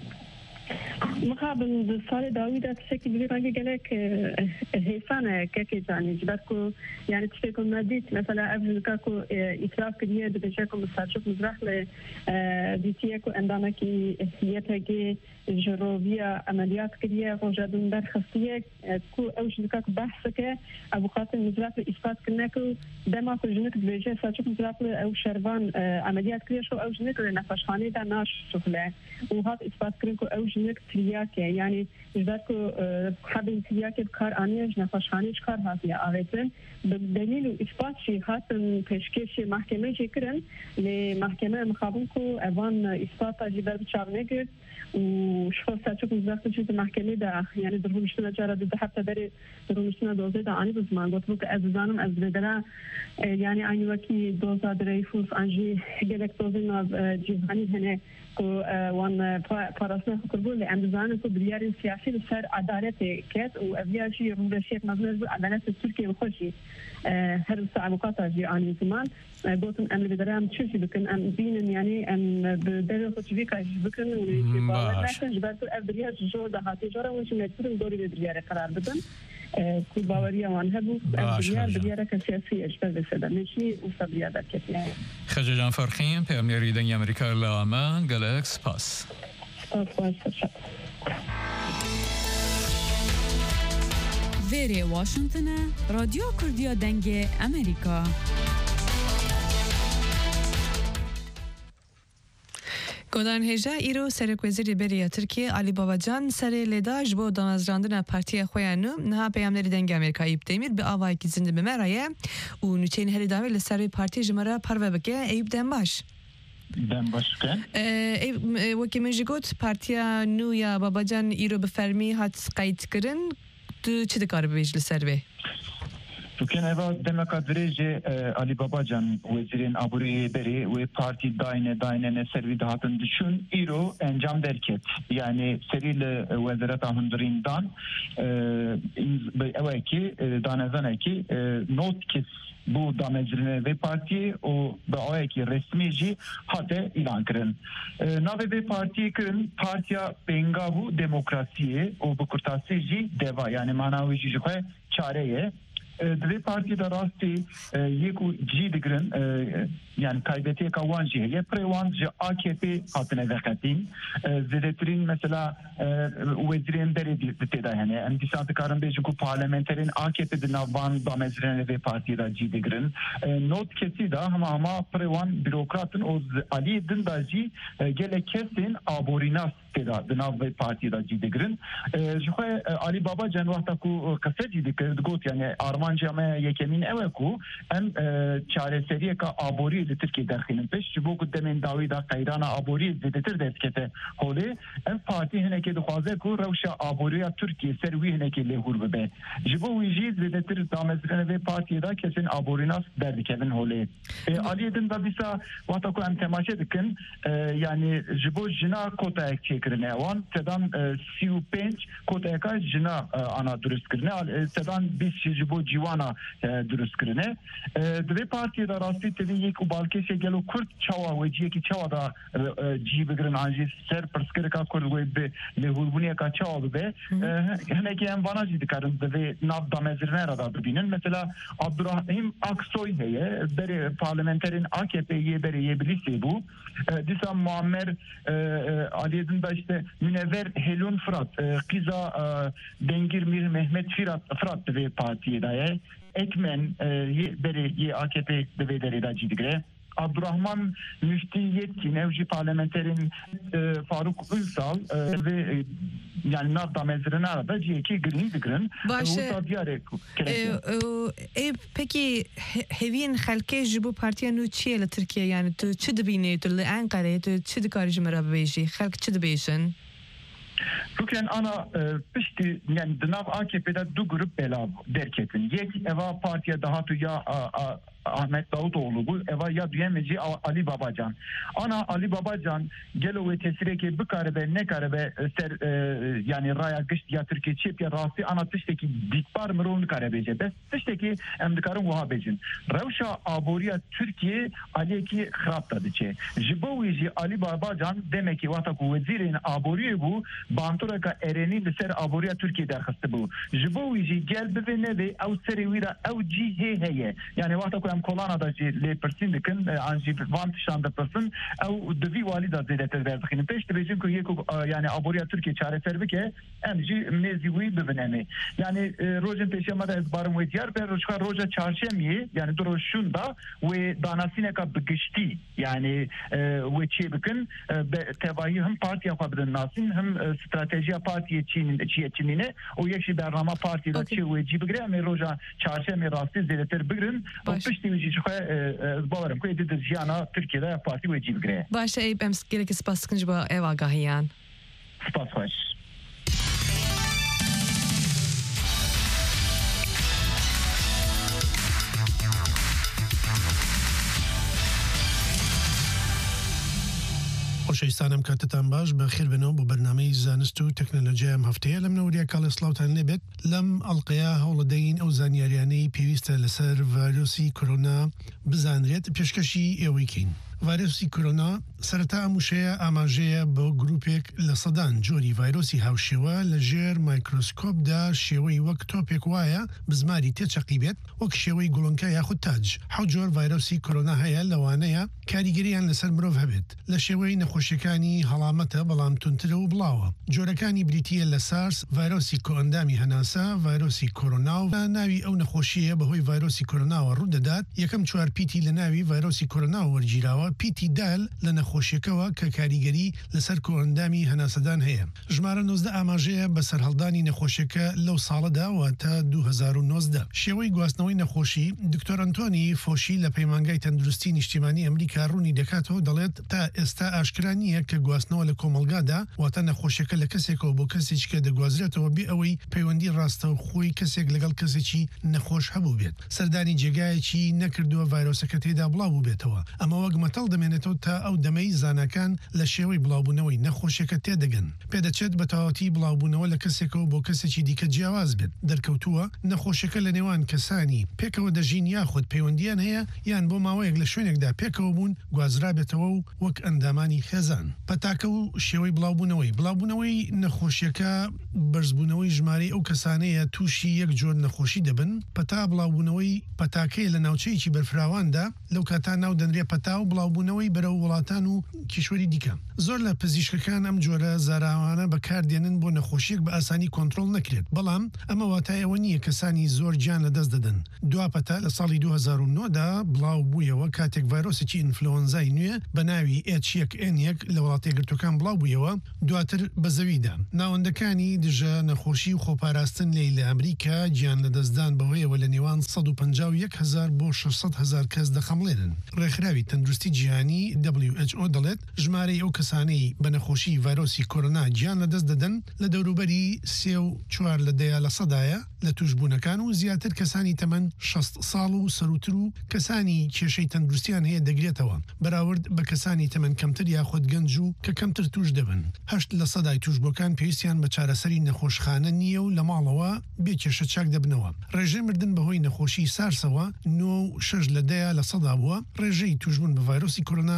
مقابل سال داوود شکل بیرونی گله که حیفانه که جانی جبرت کو یعنی چه کن ندید مثلا افزود کو اطلاع کردیه دبیشه کو مستشفى مزرح ل دیتیه کو اندامه کی احتیاطه کی جروبیا عملیات کردیه روزادون در خصیه کو اوج کو بحث که ابو خاطر مزرح اثبات کنه کو دما کو جنت دبیشه مستشفى مزرح او شربان عملیات کردیه شو اوج نکره نفسخانه در ناش شغله و هات اثبات کنه کو اوج نک تریاکه یعنی جدت کو حبل تریاکه کار آنیش نفسخانه کار هاتیه آویتن بدلیل و اثبات شی هاتن پیشکش محکمه جکرن لمحکمه مخابن کو اوان اثبات جبر بچارنگه و شخص سرچوب مزاخت چیز محکمه ده یعنی در روشتنا جارا ده حتی در روشتنا دوزه ده آنی بزمان گفتم که از زانم از بدره یعنی آنی وکی دوزه در ریفوس آنجی گلک دوزه ناز جیهانی هنه کو وان پاراسنا قربول لأمزان کو بریار سیاسی لسر عدالت کت و ابیاشی رو شیخ مزمز عدالت ترکیه بخوشی هر الصعوبات جي عن زمان قلتم أن بدرام تشوفي بكن أم بين يعني أم بدر خطبي كاش بكن وباور لكن جبرتو أبرياج جو ده هاتي جرا وش نتفرن دوري بدريار قرار بدن كل باوريا وان هبو بدريار كسياسي أجبر بسدا مشي وصبريا ذاك يعني خجل فرخين بأمير دنيا أمريكا الأمان جالاكس باس ویری واشنطن رادیو کردیا دنگ امریکا گودان هجده ایرو سرک وزیر بریه ترکیه علی باباجان سر لیداج با دامزراندن پارتی خویانو نه پیامداری دنگ امریکایی بتیمیر به آوایی که زنده بمرایه و نوچین هری داوی لسر پارتی جمعه پرو بگه ایب دن باش دن باش کن وکی من جگوت پارتیا نو یا باباجان ایرو بفرمی هات قید کرن تو چی دکار بیش لسر به؟ تو کن اوا دمکات وریجه علی باباجان وزیرین آبوری بری و پارتی داینه نسروی دهاتن دشون ایرو انجام درکت یعنی سریل وزارت هندرین دان اوه کی دانزانه کی نوت کس bu damezrine ve parti o da ki resmi ji hate ilan kırın. Nave ve parti kırın partiya bengavu demokrasiye o bu kurtası ji deva yani manavi ji koy çareye ve parti da rasti yeku ji digrin yani kaybetiye kavan ji ye prevan ji AKP hatine vekatin zedetrin mesela vezirin beri teda yani endisatı karın beji ku parlamenterin AKP'de navan damezrine ve parti da ji digrin not kesi da ama prevan bürokratın o Ali din da ji gele kesin aborinas teda dinav ve parti da ji digrin jixwe Ali Babacan vaqta ku qasedi dikir got yani armanca me yekemin eveku em çareseriye ka abori li Türkiye derxinin peş bu kudemin davi da qayrana abori zedetir deskete holi em parti hineke dixwaze ku rewşa aboriya Türkiye servi hineke lehur be jibo wiji zedetir damezrine ve partiye da kesin aborinas derdikevin holi Ali din da bisa vaqta ku em temaşe dikin yani jibo jina kota ekçekirine wan tedan 35 kota eka jina ana durust kirine tedan biz jibo ciwana durust kirine dve partiye da rasti tedi yek ubalkese gelo Kürt çava ve ki çava da cibigirin anji ser perskere ka Kürt ve be lehulbuniye ka çava be heneki en vanajı dikarın ve nav damezirine radar binin mesela Abdurrahim Aksoy heye beri parlamenterin AKP'ye beri yebilisi bu disa Muammer Aliye'din da işte Münevver Helun Fırat Kiza Dengir Mir Mehmet Fırat ve partiye daye Ekmen beri AKP bevederi da cidigre Abdurrahman Müfti Yetkin evci parlamenterin Faruk Ünsal ve yani nav mezrine arada G2 Green Digrin peki hevin halke jibu partiya nu çiye Türkiye yani tu çi dibine tu li Ankara tu çi dikarıcı merabeji halk çi dibeysin Ruklen ana pişti yani dınav AKP'de du grup bela derketin. Yek eva partiye daha tu ya Ahmet Davutoğlu bu eva ya duyemeci Ali Babacan. Ana Ali Babacan gelo ve tesireke bu karebe ne karebe ser yani raya gışt ya Türkiye çip ya rasti ana tişteki dikbar mırun karebece. Bes tişteki emdikarın vahabecin. Revşa aboriya Türkiye aleki xraptadıçe. Jibovici Ali Babacan demek ki vataku vezirin aboriye bu Banturaka ereni de ser aboriya Türkiye derhastı bu. Jibovici gel bevene ve ev serivira ev cihe heye. Yani vataku em Kolana'da le persin dikin anji vantışanda persin ev devi valida zedetir derdikin. Peşte bejim ki yeku yani aboriya Türkiye çareser bike emji mezivi bevenemi. Yani rojen peşemada ezbarım ve diyar ben roşka roja çarşemiye yani duruşunda ve danasineka bıgışti yani ve çebikin tevahi hem parti yapabilir nasin hem stratejiya partiye çiğetçinine o yeşil berrama partiye da çiğ ve cibigre ama roja çarşemiye rastı zedetir bigrin o pişti ve cişkoya bavarım ki edildi ziyana Türkiye'de parti ve cibigre. Başta eyb ems gerek spas sıkıncı bu ev agahiyan. Spas hoş. خۆشەویستانم کاتتان باش بە خێربنەوە بۆ بەرنامەی زانست و تەکنەلۆژیا ئەم هەفتەیە لەم نەوریا کاڵە سڵاوتان لێبێت لەم ئەڵقەیە هەوڵەدەین ئەو زانیاریانەی پێویستە لەسەر ڤایرۆسی کۆرۆنا بزانرێت پێشکەشی ئێوەیکەین. ڤایرۆسی کۆرۆنا سەرەتا ئەموشەیە ئاماژەیە بۆ گروپێک لە سەدان جۆری ڤایرۆسی هاوشێوە لە ژێر مایکرۆسکۆپدا شێوەی وەک تۆپێک وایە بزماری تێچەقی بێت وەک شێوەی گوڵنکە یاخود تاج. حەوت جۆر ڤایرۆسی کۆرۆنا هەیە لەوانەیە کاریگەریان لەسەر مرۆڤ هەبێت لە شێوەی نەخۆشیەکانی هەڵامەتە بەڵام تونترە و بڵاوە. جۆرەکانی بریتیە لە سارس، ڤایرۆسی کۆئەندامی هەناسە، ڤایرۆسی کۆرۆنا و ناوی ئەو نەخۆشیە بەهۆی ڤایرۆسی کۆرۆناوە ڕوودەدات. یەکەم چوار پیتی لە ناوی ڤایرۆسی کۆرۆنا وەرگیراوە، پیتی دال لە نەخۆشیەکەوە کە کاریگەری لەسەر کۆئەندامی هەناسەدان هەیە. ژمارە 19 ئاماژەیە بەسەر هەڵدانی نەخۆشیەکە لەو ساڵەدا واتە 2019. شێوەی گواستنەوەی نەخۆشی دکتۆر ئەنتۆنی فۆشی لە پەیمانگای تەندروستی نیشتیمانی ئەمریکا ڕوونی دەکاتەوە، دەڵێت تا ئێستا ئاشکرا نییە کە گواستنەوە لە کۆمەلگادا واتە نەخۆشیەکە لە کەسێکەوە بۆ کەسێکی کە دەگوازرێتەوە بێ ئەوەی پەیوەندی ڕاستە و خۆی کەسێک لەگەڵ کەسێکی نەخۆش هەبوو بێت. سەردانی جێگایەکی نەکردووە ڤایرۆسەکە تێدا بڵاو بێتەوە. ئەمە وەک مەتەڵ دەمێنێتەوە تا ئەو دەمەی زانەکان لە شێوەی بڵاوبوونەوەی نەخۆشیەکە تێدەگەن. پێدەچێت بە تەواوەتی بڵاوبوونەوە لە کەسێکەوە بۆ کەسێکی دیکە جیاواز بێت. دەرکەوتووە نەخۆشیەکە لە نێوان کەسانی پێکەوە دەژین یاخود پەیوەندیان هەیە یان بۆ ماوەیەک لە شوێنێکدا پێکەوە بوون گوازرابێتەوە و وەک ئەندامانی خێزان. پەتاکە و شێوەی بڵاوبوونەوەی نەخۆشیەکە بەرزبوونەوەی ژمارەی ئەو کەسانەیە تووشی یەک جۆر نەخۆشی دەبن. پەتا بڵاوبوونەوەی پەتاکەی لە ناوچەیەکی بەرفراواندا لەو کاتا ناو دەنرێ پەتا و بڵاوبوونەوەی بەرەو وڵاتان و کیشوەری دیکە. زۆر لە پزیشکەکان ئەم جۆرە زاراوانە بەکاردێنن بۆ نەخۆشیێک بە ئاسانی کۆنتترۆل نەکرێت، بەڵام ئەمە واتایەوە نییە کەسانی زۆر گیان لە دەست دەدەن. دواپەتا لە ساڵی 2009دا بڵاو بوویەوە کاتێک ڤایرۆسێکی ئینفلۆنزای نوێ بە ناوی H1N1 لە وڵاتی یەکگرتوەکان بڵاو بوویەوە، دواتر بە زەویدا. ناوەندەکانی دژە نەخۆشی و خۆپاراستن لێی لە ئەمریکا گیان لە دەستدان بەهۆیەوە لە نێوان 151,000 بۆ 600,000 کەس دەخەمڵێنن. ڕێکخراوی تەندروستی جیهانی WHO دەڵێت ژمارەی ئەو کەسانەی بە نەخۆشی ڤایرۆسی کۆرۆنا گیان لە دەست دەدەن لە دەوروبەری 3.4 لە سەدایە لە توشبوونەکان و زیاتر کەسانی تەمەن 60 ساڵ و سەروتر و کەسانی کێشەی تەندروستیان هەیە دەگرێتەوە بەراورد بە کەسانی تەمەن کەمتر یاخود گەنج و کە کەمتر توش دەبن. 8 لە سەدای توشبووەکان پێویستیان بە چارەسەری نەخۆشخانە نییە و لە ماڵەوە بێ کێشە چاک دەبنەوە. ڕێژەی مردن بەهۆی نەخۆشی سارسەوە 9.6 لە سەدا بووە. ڕێژەی توشبوون بە ڤایرۆسی کۆرۆنا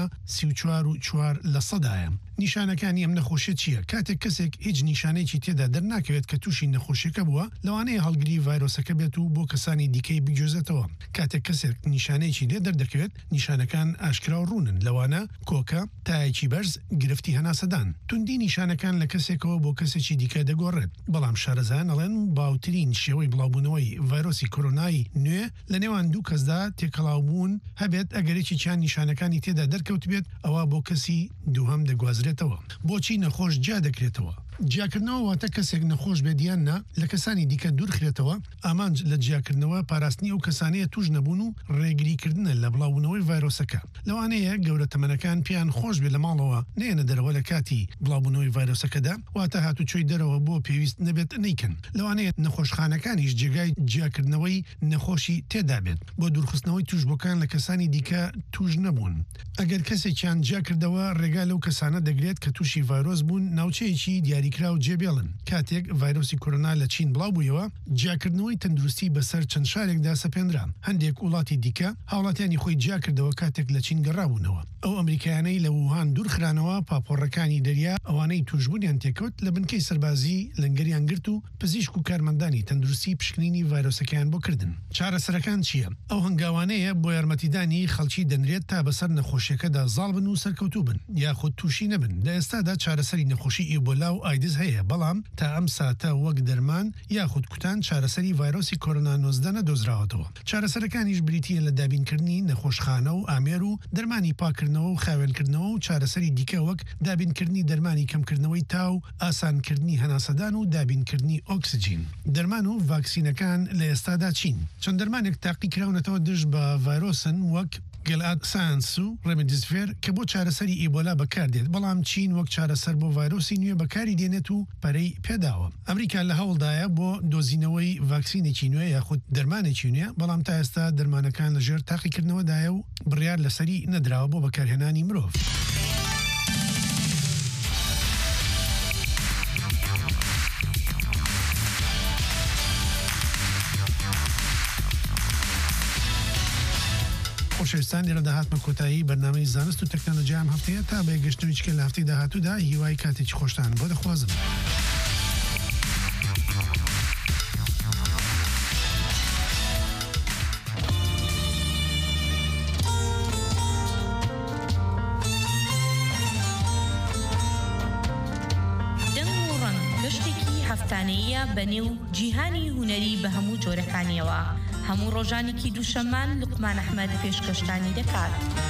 34.4 لە سەدایە. نیشانەکانی ئەم نەخۆشیە چییە؟ کاتێک کەسێک هیچ نیشانەیەکی تێدا دەرناکەوێت کە تووشی نەخۆشیەکە بووە، لەوانەیە هەڵگری ڤایرۆسەکە بێت و بۆ کەسانی دیکەی بگوێزێتەوە. کاتێک کەسێک نیشانەیەکی لێ دەردەکەوێت، نیشانەکان ئاشکرا و ڕوونن، لەوانە کۆکە، تایەکی بەرز، گرفتی هەناسەدان. توندی نیشانەکان لە کەسێکەوە بۆ کەسێکی دیکە دەگۆڕێت. بەڵام شارەزایان ئەڵێن باوترین شێوەی بڵاوبوونەوەی ڤایرۆسی کۆرۆنای نوێ لە نێوان دوو کەسدا تێکەڵاوبوون هەبێت ئەگەرێکی چیان نیشانەکانی تێدا دەرکەوت بێت، ئەوە بۆ کەسی دووهەم دەگوازرێتەوە. بۆچی نەخۆش جا دەکرێتەوە؟ جیاکردنەوە واتە کەسێک نەخۆش بێدیاننا لە کەسانی دیکە دوورخرێتەوە. ئامانج لە جیاکردنەوە پاراستنی ئەو کەسانەیە توش نەبوون و ڕێگریکردنە لە بڵاوبوونەوەی ڤایرۆسەکە. لەوانەیە گەورە تەمەنەکان پیان خۆش بێ لە ماڵەوە نێنە دەرەوە لە کاتی بڵاوبوونەوەی ڤایرۆسەکەدا، واتە هاتوچۆی دەرەوە بۆ پێویست نەبێت نیکن. لەوانەیە نەخۆشخانەکانیش جێگای جیاکردنەوەی نەخۆشی تێدا بێت بۆ دوورخستنەوەی توشبووەکان لە کەسانی دیکە توش نەبوون. ئەگەر کەسێکیان جیاکردەوە ڕێگا لەو کەسانە دەگرێت کە تووشی ڤایرۆس بوون ناوچەیەکی دیاریکرا و جێبێڵن. کاتێک ڤایرۆسی کۆرۆنا لە چین بڵاو بوویەوە، جیاکردنەوەی تەندروستی بەسەر چەند شارێکدا سەپێنرا. هەندێک وڵاتی دیکە هاوڵاتیانی خۆی جیاکردەوە کاتێک لە چین گەڕابوونەوە. ئەو ئەمریکایانەی لە ووهان دوورخرانەوە پاپۆڕەکانی دەریا ئەوانەی توشبوونیان تێکەوت لە بنکەی سەربازی لەنگەریان گرت و پزیشک و کارمەندانی تەندروستی پشکنینی ڤایرۆسەکەیان بۆ کردن. چارەسەرەکان چییە؟ ئەو هەنگاوانەیە بۆ یارمەتیدانی خەڵکی دەنرێت تا بەسەر نەخۆشیەکەدا زاڵ بن و سەرکەوتوو بن یاخود تووشی نەبن. لە ئێستادا چارەسەری نەخۆشی ئیبۆلا و ئایدز هەیە، بەڵام تا ئەم ساتە وەک دەرمان یاخود کوتان چارەسەری ڤایرۆسی کۆرۆنا 19 نەدۆزراوەتەوە. چارەسەرەکانیش بریتیە لە دابینکردنی نەخۆشخانە و ئامێر و دەرمانی پاکردنەوە و خاوێنکردنەوە و چارەسەری دیکە وەک دابینکردنی دەرمانی کەمکردنەوەی تاو، ئاسانکردنی هەناسەدان و دابینکردنی ئۆکسجین. دەرمان و ڤاکسینەکان لە ئێستادا چین. چەند دەرمانێک تاقی کراونەتەوە دژ بە ڤایرۆسن وەک گەلاد سانس و ڕێمدیزفێر کە بۆ چارەسەری ئیبۆلا بەکاردێت، بەڵام چین وەک چارەسەر بۆ ڤایرۆسی نوێ بەکاری دێنێت و پەرەی پێداوە. ئەمریکا لە هەوڵدایە بۆ دۆزینەوەی ڤاکسینێکی نوێ یاخود دەرمانێکی نوێ، بەڵام تا ئێستا دەرمانەکان لەژێر تاقیکردنەوەدایە و بڕیار لەسەری نەدراوە بۆ بەکارهێنانی مرۆڤ. خۆشەویستان لێرە داهاتمە کۆتایی بەرنامەی زانست و تەکنۆلۆژیا ئەم هەفتەیە تا بێگەشتنەوەیچکە لە هەفتەی داهاتوودا هیوای کاتێکی خۆشتان بۆ دەخوازم. هەفتانەیە بەنێو جیهانی هونەری بە هەموو جۆرەکانیەوە هەموو ڕۆژانێکی دووشەمان لوقمان ئەحمەد پێشکەشتانی دەکات.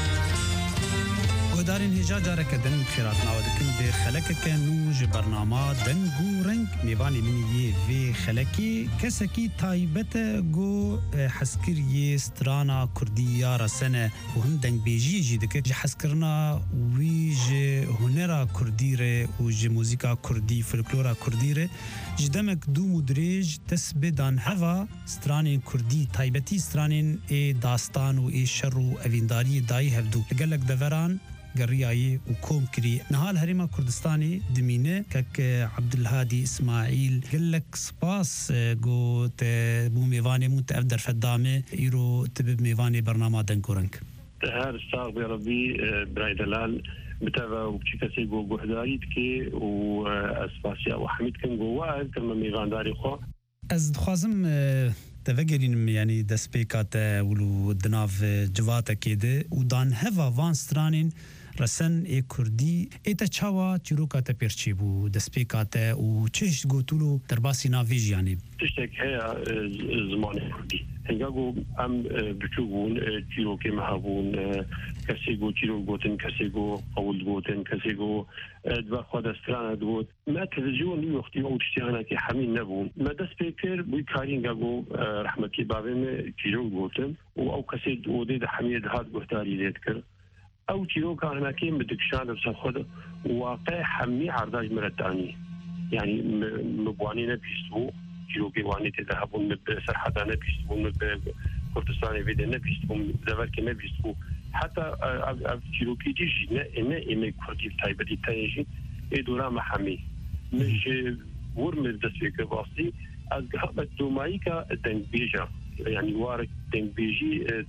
هۆدارین هێژا جارەکە دەنگ خێراتناوە دەکەن بێ خەلەکەکە نوژ بەرنامە دەنگ و ڕنگ میێوانی منی یێ vê خەلەکی کەسێکی تایبەتە گۆ حەزکردیê strana Kurdî ya resene û him dengbêjiyê jî dike ji hezkirina wî ji hunera Kurdî re û ji mûzîka Kurdî folklora Kurdî re ji demek dûm û dirêj dest bê dan heva stranên Kurdî taybetî stranên ê dastan û ê şer û evîndariyê dayî hevdû gelek deveran گەڕیایی و کۆم کری نهال هەرێما کوردستانی دمینە کەک عەبدولهادی ئیسماعیل gelek spas got بۆ میێوانێ مون ئەف دەرفەتدامێ ئیرۆ تبێ میێوانێ بەرناما دەنگ و ڕنگ هەر ساغ بێڕەبی برای دەلال بتەوە و بچی کەسێک بۆ گوهداری دکێ و ئەسپاسیا و حەمید کەم گۆوا کەمە میێوانداری خۆ ئەس دخوازم تەڤەگەرینم ینی دەست پێ کاتە ولو دناو civatekê de û dan heva van stranên resen ê Kurdî ête çawa çîroka te pêrçî bû dest pê kate û çi gotul û derbasî navê jiyanê tiştek heye zimanê Kurdî henga got em biçûk bûn çîrokê me hebûn kesê got çîrok gotin kesê got qewil gotin kesê got dibexwe deststrana got me televîzyon nî wextî ew tiştihanekî hemîn nebûn me dest pê kir bûî karîn ga got rehmetî bavê me çîrok gotin û ew kesê odê de hemiyê dihat guhdarî lê dikir ew çîroka hinekê min dikişan ser xwe de waqe hemî erdaj me re danî yanî me wanî nebîst bû çîrokê wanî têde hebûn me bi serheda nebîst bû me bi Kurdistanê vê de nebîst bû deverkê nebîst bû heta ev çîrokî jî jî ne êmê Kurdî taybetî teyê jî ê dora me hemî min ji wir me dest pê kir bastî ez gihame domayîka dengbêja yani warek dengbêjî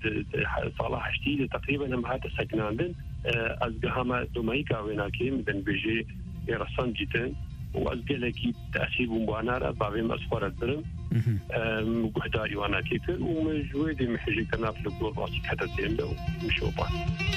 sala heştî de teqrîben em hate seknandin ez gihame domayîka wê nakêm dengbêjê ê resan dîtin û ez gelekî tesîr bûm wanara bavê me ez xwe re dirim guhdarî wan nakê kir û min ji wê dê mihêjîkirina folklor basî kete têm de û mişopan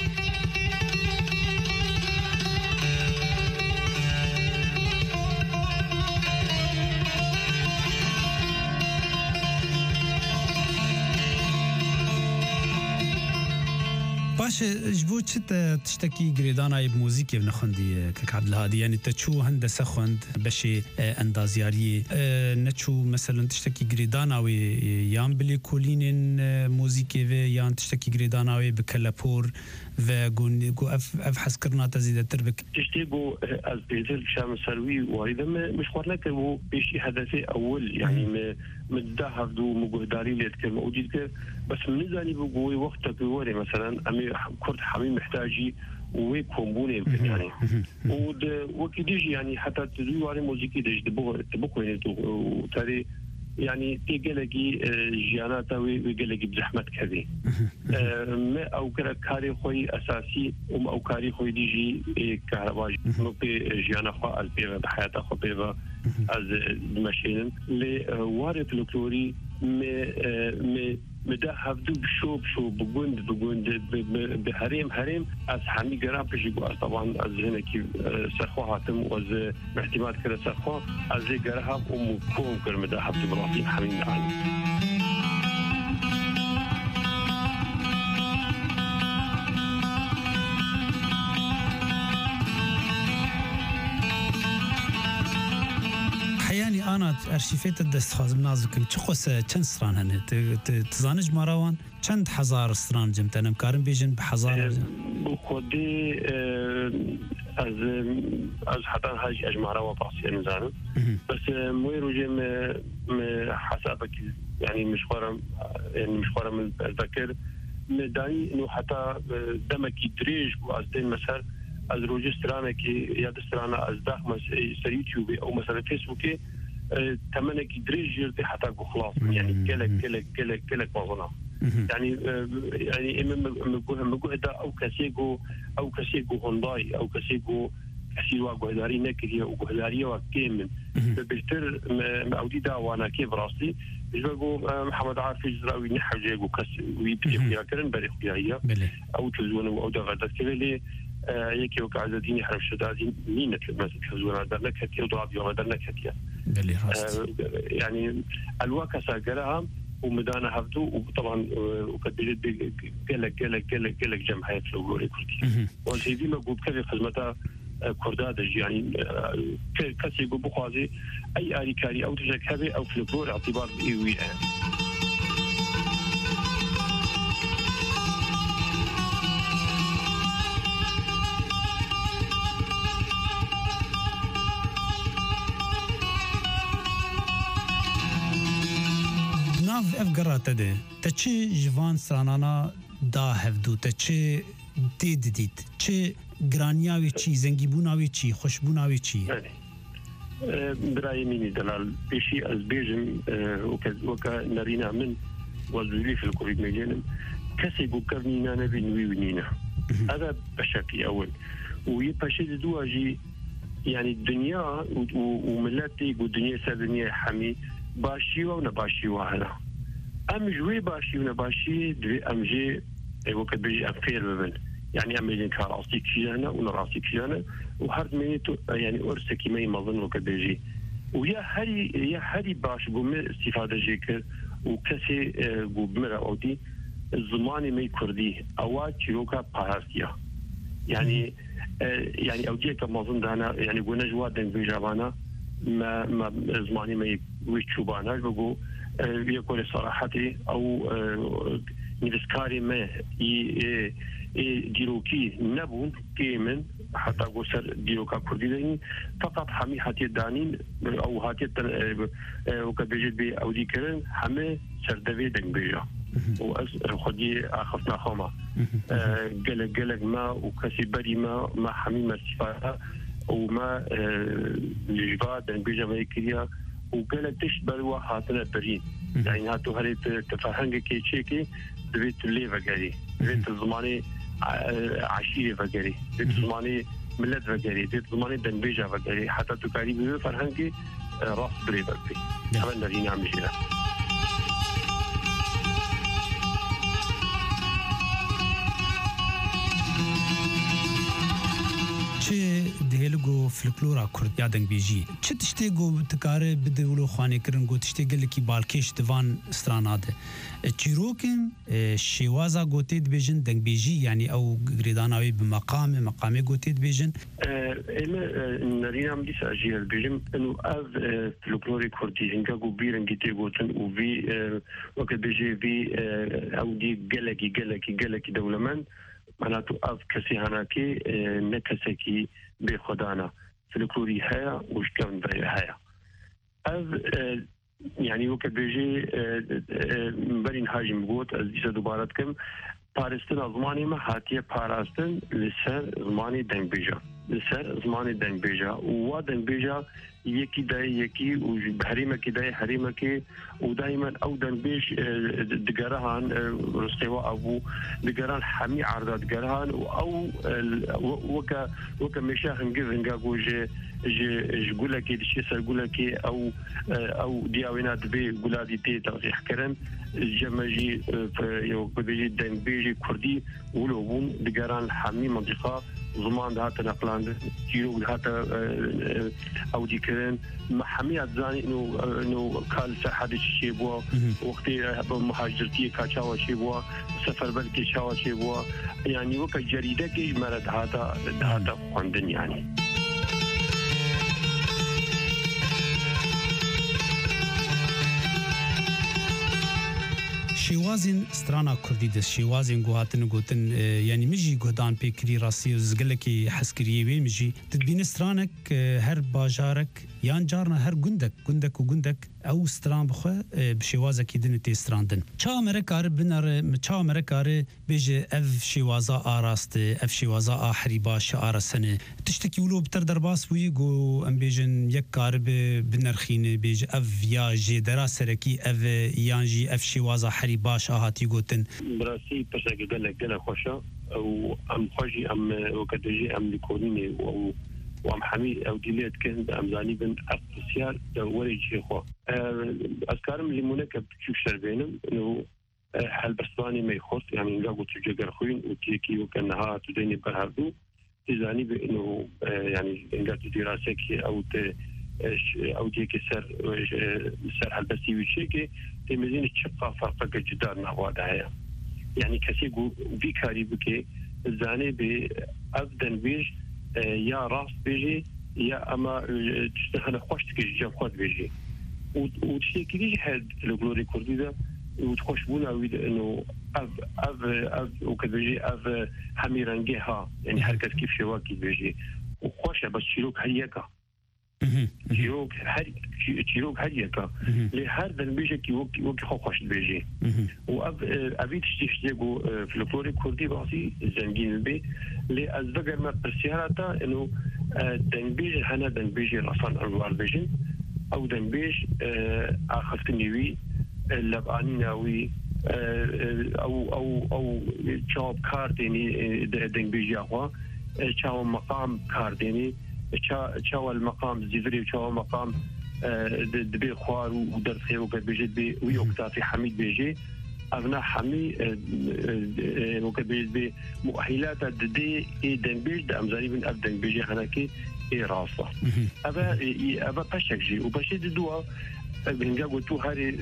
باشه ji bo çi te tiştekî girêdanayê mûzîkê nexwendî kek Abdulhadî yanî te çû hendese xwend beşê endaziyariyê neçû meselên tiştekî girêdana wê yan bi lêkolînên mûzîkê ve yan tiştekî girêdana wê bi kelepor ve got ev hezkirina te zêdetir bik tiştê got ez pêzir dişam ser wî warî de me xwar nekir û pêşî hedefê ewil yanî me da hevdû me guhdarî lê dikir me û dîkir bes min nizanî bû got wê wextekî werê mesela em Kurd hemî mihtacî û wê kombûnê bikin yanî û wekî dî jî yanî heta tu dû warê mûzîkî de ji bixwînî û terê yanî tê gelekî jiyana te wê gelekî bi zehmet kevî me ew kira karê xwe esasî û me ew karî xwe dî jî kehreba me pê jiyana xwe ez pê ve bi heyata xwe pê ve ez dimeşînim lê warê folklorî me da hevdû bişo bi gund bi herêm ez hemî gera pêşî got ez taban ez hinekî serxwe hatim û ez ihtimal kire serxwe ez ê gera hev û kom kir me da hevdû bilasî hemî anî ana arşîfê te destxwazim naz bikim çi xwese çend stran hene tizanî ji mara wan çend hezar stran cem te nemkarin bêjin bi hezar bi xwedê ez heta hejî ez mara wa pasîye nizanim bes wê rojê me hesabekî yanî mişxwara min ez vekir me danî nû heta demekî dirêj û ez tên meser ez rojê stranekî ya di strana ez daxme ser YouTubeê ew mesela Facebookê temenekî dirêj jîr tê heta ku xlas yani gelek mezina يعني مجهدا او كسيجو هونداي او كسيجو سيوا جهداري نكريه وجهداريه وكيمن ببشتر اودي داوانا كيف راسي بيجو محمد عارف يجراوي نحجه وكس ويبيع كرن بري خويا او تزون او دغدت كلي يكي وكعزديني حرف شدادين مين مثل تزون درنا كتي وضابي ودرنا كتي يعني الواقع ساقرها ومدانا هفتو وطبعا وكدجت قلق جمعية فلوغوري كردي والسيدي مقوب كذي خدمتها كردادج يعني كسي يقول بخوازي أي آريكاري أو تجاك هذي أو فلوغور اعتبار بإيوي افقرات ده تشي جوان سرانانا دا هفدو تشي ديديت تشي گرانیاوی چی زنگیبوناوی چی خوشبوناوی چی برای منی دلال بشی از بیجم وکا نرینا من وزولی في الكوفيد مليون كسي بوكرنينا نبي نويونينا هذا بشكل اول ويبشي دواجي يعني الدنيا وملاتي والدنيا سادنيا حمي باشي ونباشي وهنا ام جوي باشي ونباشي دوي ام جي وقت بيجي افير ببن يعني امين كان راسي كيانا ونراسي كيانا وهرد منيتو يعني ارسكي ما يمظن وقت بيجي ويا هري باش بوم استفاده جيك وكسي بومرا اودي الزمان ما كردي او تشيروكا باراسيا يعني اودي كمظن دانا يعني قلنا جواد بيجابانا ما زماني ما ويتشوبانا بقول يقول صراحتي او نفسكاري ما ديروكي نبون كيمن حتى قصر ديروكا كردي فقط حمي حتى دانين او هاتي وقد بيجد بي او ذكرن حمي سردبي دنبيجا وخدي اخفنا خما قلق ما وكسي بري ما حمي مرتفاعها وما جبا دنبيجا ما يكريا وقلق تشبه وحاتنا برين يعني هاتو هري تفاهنك كي تشيكي دبيت اللي فقري دبيت الزماني عشيري فقري دبيت الزماني ملت فقري دبيت الزماني دنبيجا فقري حتى تكاري بيو فرهنكي راس بري فقري هذا الذي نعم جينا دهلگو فلکلورا کرد یادن بیجی چه تشتیگو تکاره بدولو خانه کرن گو تشتیگل کی بالکش دوان استراناده چیروکن شیوازا گوتید بیجن دنگ بیجی یعنی او گریداناوی بمقام گوتید بیجن اما نرينا عم ديس اجيال بيجم انه اف فلكلوري كردي هنگا گو بيرن گيتي گوتن و في وقت بيجي في او دي گلكي دولمن معناته اف كسي هناكي نكسكي بخدانا فلكلوري هيا وشكون هيا اف يعني وقت بيجي برين هاجم قوت از ديسا دوبارتكم پارستن زمانی ما هاتیه پاراستن لسر زمانی دنگ بیجا لسر زمانی دنگ بیجا و دنگ بیجا یکی دای یکی و حریمه کی دای حریمه کی و دائما او دنگ بیج دگرهان رستوا ابو دگران حمی عرضات دگرهان او وکا مشاهن گرنگا گوجه جقولك دشي سرقولك او دياوينات بي قولادي تي تغيح كرن جمجي يوقدي دين بيجي كردي ولوبون دقاران حامي منطقة زمان دهات نقلان تيرو دهات او دي كرن محامي اتزاني انه كال ساحة شي بوا وقتي مهاجرتي كاشاوا شي بوا سفر بلكي شاوا شي بوا يعني وكا جريدة كي مرة دهات خوندن يعني شیوازین استرانا کردی دست شیوازین گوهاتن گوتن یعنی مجی گودان پیکری راسی و زگلکی حسکریه وی مجی تدبین استرانک هر باجارک یان جارنا هر گندک و گندک او ستران بخوا بشوازه کی دن تی ستراندن چا مرکار بنار چا مرکار بيجي اف شوازا آراست اف شوازا آحری باش آرسنه تشتكي ولو بتر درباس ويجو ام بيجن يك كارب بنرخين بيجي اف يا جي دراسركي اف يانجي اف شوازا حري باش هاتي غوتن براسي بشكل قال خوشا او ام خوجي ام وكدجي ام ليكونيني وام حميد او ديليت كان ام زاني بن افسيار دوري شي خو اذكارم اللي منكب تشوف شربينم انه حل بسواني ما يخص يعني نقول تجار خوين وتيكي وكانها تديني برهدو تزاني بانه يعني نقول دراسك او تيكي سر حل بسي وشيكي تمزين تشقى فرق جدارنا وضعها يعني كسيقو في كاريبكي زاني بأبدن بيج يا راس بيجي يا اما تشتغل خوشتك جاب خود بيجي وتشتكي ليش هاد الجلوري كردي ده وتخش بونا ويد انه اف وكبيجي اف حميرانجيها يعني حركه كيف شواكي بيجي وخوش بس شيروك هيكا شيروك هيكا لهذا بيجي كي وقت خوش بيجي وابي تشتيجو في الفلوري كردي راسي زنجين بي لازبقر ما برسيارتا انه دنبيج هنا دنبيج راسان انوار بيجي او دنبيج اخفتنيوي لبانيناوي او جوب كارديني دنبيج ياهوا شاو مقام كارديني شاو المقام زيفري شاو مقام دبي خوار ودرسي وقد بيجي بي ويوقتا في حميد بيجي أبناء حمي وقد بيجي مؤهلات دي دنبيج دامزاني بن أب دنبيجي هناكي راسه أبا بشك جي وبشي دوا بنجا قلتو هاري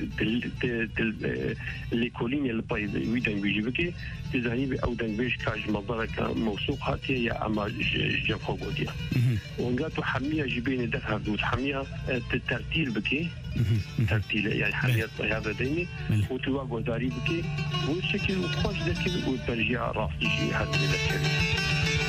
ليكوليني البايد ويدن بيجي بكي تزاني بأو دنبيج كاج مصدرك موثوق هاتي يا أما جفو قوديا ونقاتو حمية جيبين دفع دود حمية ترتيل بكي ترتيل يعني حمية هذا ديني وتوا قداري بكي وشكل وخوش ذكي وترجع راسي شي هذا ذكي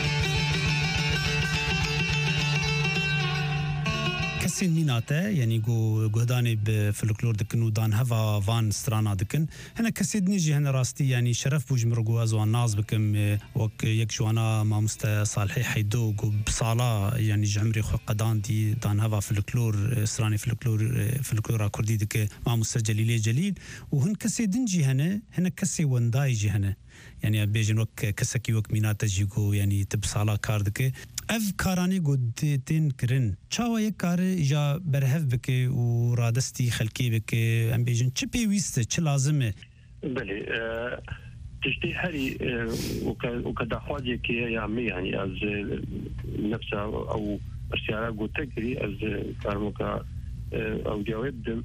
كسين ميناته يعني جو جهداني بفلكلور دكن ودان هفا فان سترانا دكن هنا كسيد نيجي هنا راستي يعني شرف بوج مرقو ازوان ناز بكم وك يكشوانا ما مست صالحي حيدو بصاله يعني جمري خو قدان دي دان هفا فلكلور ستراني فلكلور كردي دك ما مستجليلي جليل وهن كسيد نجي هنا كسي ونداي جي هنا يعني بيجن وك كسكي وك ميناته جيجو يعني تبصاله كاردك اف كاراني قدتين كرن چاوا یک کار جا برهف بکه و رادستی خلکی بکه ام بیجن چه پیوسته چه لازمه بله تشتي هاري وكداخوادي كي يعمي يعني از نفسها او اشياء قلت تجري از كارموكا او جواب دم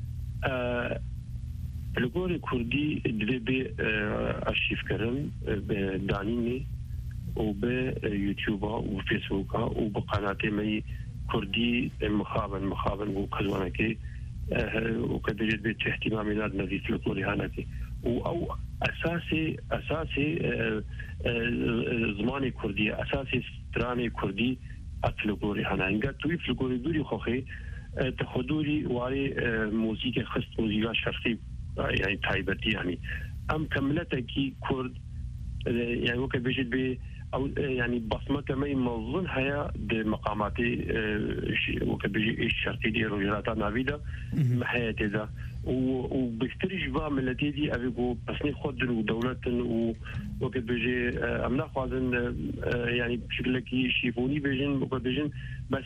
الجوري كردي دربي ارشيف كرم بدانيني وبيوتيوب وفيسبوك وبقناتي مي كردي مخابن وكذوانكي وكدريت بيت اهتمامي نادنا في الكوري هانكي او اساسي زماني كردي اساسي ستراني كردي اتلكوري هانكي توي فلكوري دوري خوخي تخدوري واري موسيقى خص موسيقى شرقي يعني تايبتي يعني ام كملتكي كرد يعني وكان بيجي بي او يعني بصمه كمان موظن هيا بمقاماتي وكان بيجي الشرقي دي رجالات نافيدا محياتي ذا وبيخترج بقى من التي دي ابيكو بسني خدن ودولة وكان بيجي امنا خوازن يعني بشكل كي شيفوني بيجن وكان بيجن بس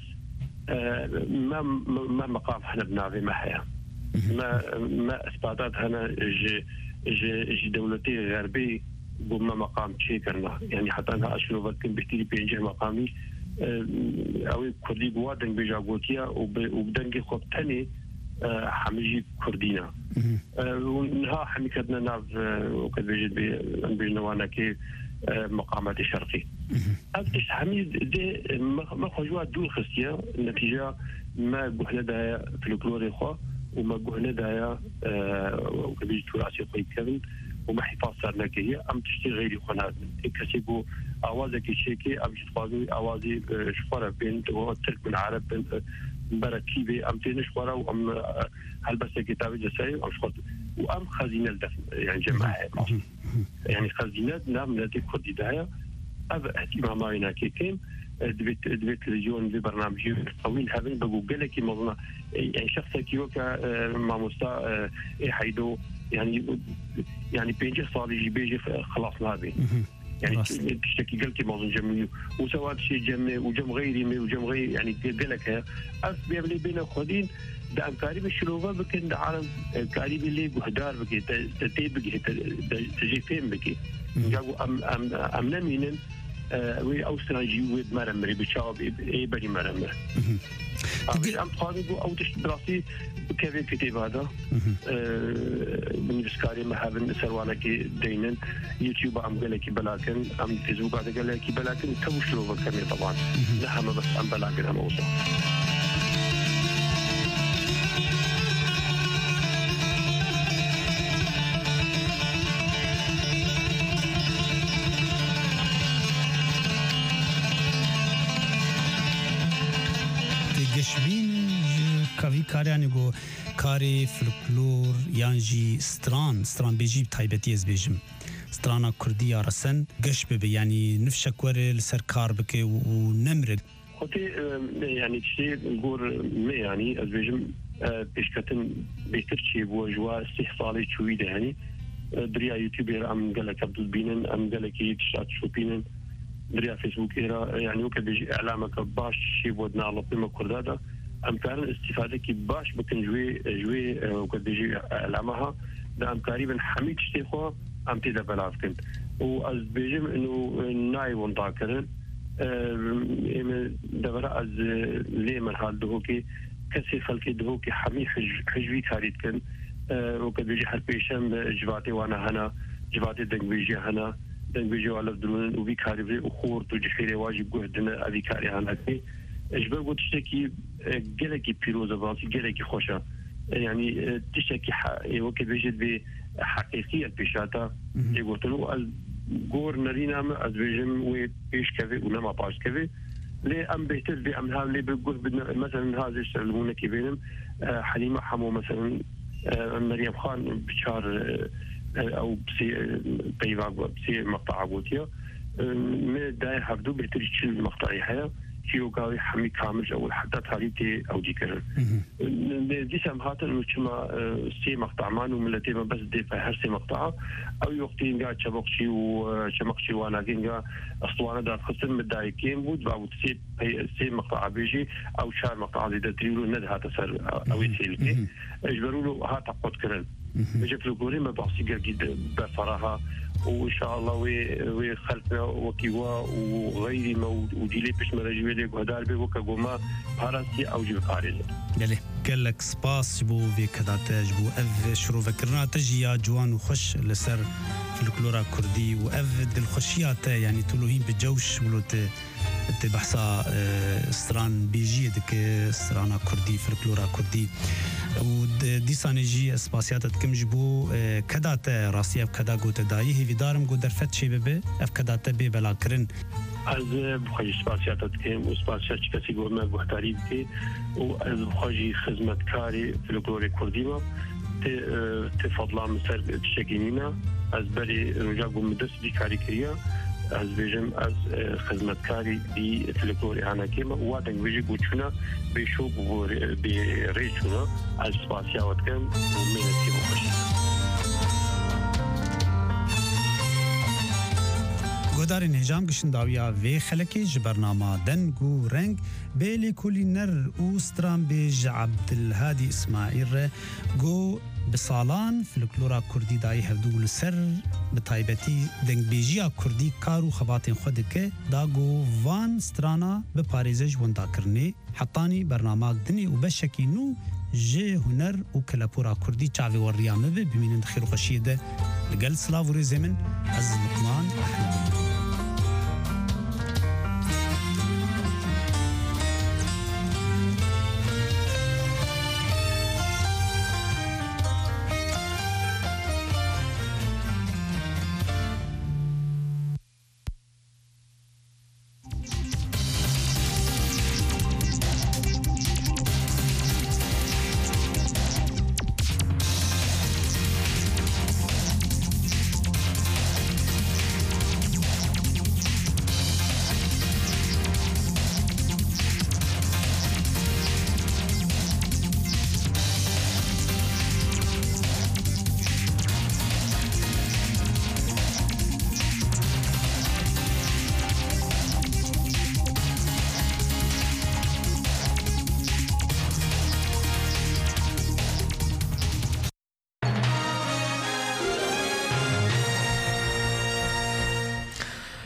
ما مقام احنا بنافي محيا ما اثباتات هنا جي دولتي غربي بما مقام شيء كرنا يعني حتى أنا أشوف كم بيحتاج بينجح مقامي أو كردي بوادن بيجاوتيا وبدنجي خب تاني حميجي كردينا ونها حمي كدنا ناف وكد بيجد بيجنوانا كي مقامات شرقي أبتش حميد ده ما خجوا دول خصية النتيجة ما جهنا ده فلكلوري خو وما جهنا ده وكد بيجي تراثي قوي كذا وما حفاظ صارنا كي أم تشتي غيري خناد كسيبو أوازك شيكي أم تفاضي أوازي شفرة بين وترك من عرب بركيبه ام تنش ورا وام هلبسه كتاب جسائي وام خزينه الدفن يعني جماعه يعني خزينه نعم التي كردي دايا اب اهتمامنا كيكين دبيت تلفزيون ببرنامج طويل هذا بجوجل كي مظنا يعني شخص كيوكا مع مستا حيدو يعني بيجي صار يجي بيجي خلاص هذه يعني تشتكي قال كي موضوع جميل وسواء شيء جمع وجم غيري وجم غير يعني قال لك أس بيبلي بين خدين ده أمكاري بالشلوفة بكن ده عالم كاري باللي جهدار بكي تتيب بكي تجي فين بكي جاوا أم نمينن وي أوستراجي ود مرمري بشاب إيه بري مرمر أم خالد أو تشتراسي كيف كتيب هذا من بسكاري ما هذا سروانة كي دينن يوتيوب أم قال لك بلاكن أم فيسبوك هذا قال لك بلاكن توش له كمية طبعا لا هم بس أم بلاكن هم أوصل کاوی کاریانی گو کاری فلکلور یانجی ستران بیجی تایبتی از بیجم سترانا کردی آرسن گش ببی یعنی نفشک وره لسر کار بکه و نمرد خودی یعنی چی گور می یعنی از بیجم پیشکتن بهتر چی بو جوا استحصالی چویده یعنی دریا یوتیوبر ام گلک عبدال بینن ام گلکی تشات شو بینن دریا فيسبوك يعني وكذا بيجي اعلامك باش شي ودنا على قيمه كرداده امكان الاستفاده كي باش بكن جوي وكذا بيجي اعلامها ده امكاني بن حميد شتيخو ام تيدا بلافكن واز بيجي انه ناي ونطاكرن دبر از لي من حال دهوكي كسي خلقي دهوكي حمي حجوي كاريتكن وكذا بيجي حربيشم جواتي وانا هنا جواتي دنگ بيجي هنا دنگ بيجي على درون وبي كاري وخور تجخيري واجب جهدنا ابي كاري هناكي اجبر قلت تشتكي جلكي بيروزا بانسي جلكي خوشا يعني تشتكي وكي بيجد بحقيقية البيشاتا يقولت له الجور نرينا ازبيجم وبيش كذي ونما باش كذي ليه ام بيهتز بام هذا اللي بيقول بدنا مثلا هذا يشتغلون كي بينهم حليمه حمو مثلا مريم خان بشار او بسي بيفا بسي مقطع عبوتيا من داي حفدو بيتري تشيل مقطعي حياه كيو قاوي حمي كامل او حتى تاريتي او ديكر دي سمحات انه كما سي مقطع مان وملتي ما بس دي هر سي مقطع او يوقتين قاعد شبقشي وشمقشي وانا كينغا اسطوانه دار خصم مدايكين بود او سي مقطع بيجي او شار مقطع دي تريلو ندها تسر او يسيلكي اجبروا له هات قد كرن بجيب له قولي ما بحسي قد بفراها وان شاء الله وي خلفنا وكيوا وغيري ما وديلي باش مراجعي وهدار بي وكغوما باراسي او جو قارز يلي قال لك سباس بو في كداتاج بو اف شرو فكرنا تجيا جوان وخش لسر فلكلورا كردي واف الخشيات يعني تلوهين بجوش ولوت تبحثا ستران بيجي دك سترانا كردي فلكلورا كردي ودي سانجي اسباسيات تكم جبو كدات راسيه كدا غوت داي هي دارم غو درفت شي بي اف كدات بي بلا كرن از بخوجي اسباسيات تكم اسباسيات كسي غو ما بختاري بي و از بخوجي خدمتكاري فلكلوري كردي ما تفضل مثل تشكينينا از بري رجا غو مدرس دي كاريكريا از بيجم از خدمتكاري دي فلكلوري انا كيما وادن بيجي غوتشنا بيشو بريشونا از سباسيا وتكم ومينتي وخش گودارین هجام گشن داویا و خلکی جبرنامه دنگو رنگ بیلی کولینر اوستران بیج عبدالهادی اسماعیل گو بسالان فلکلورا کردی دای هفدو لسر بتایبتی دنگ بیجیا کردی کارو خباتین خود که داگو وان سترانا بپاریزش وندا کرنی حطانی برنامه دنی و بشکی نو جه هنر و کلپورا کردی چاوی وریامه ببینن خیر و خشیده لگل سلاو و زمن از لقمان احمد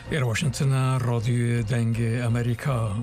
إلى واشنطن راديو دنگ أمريكا.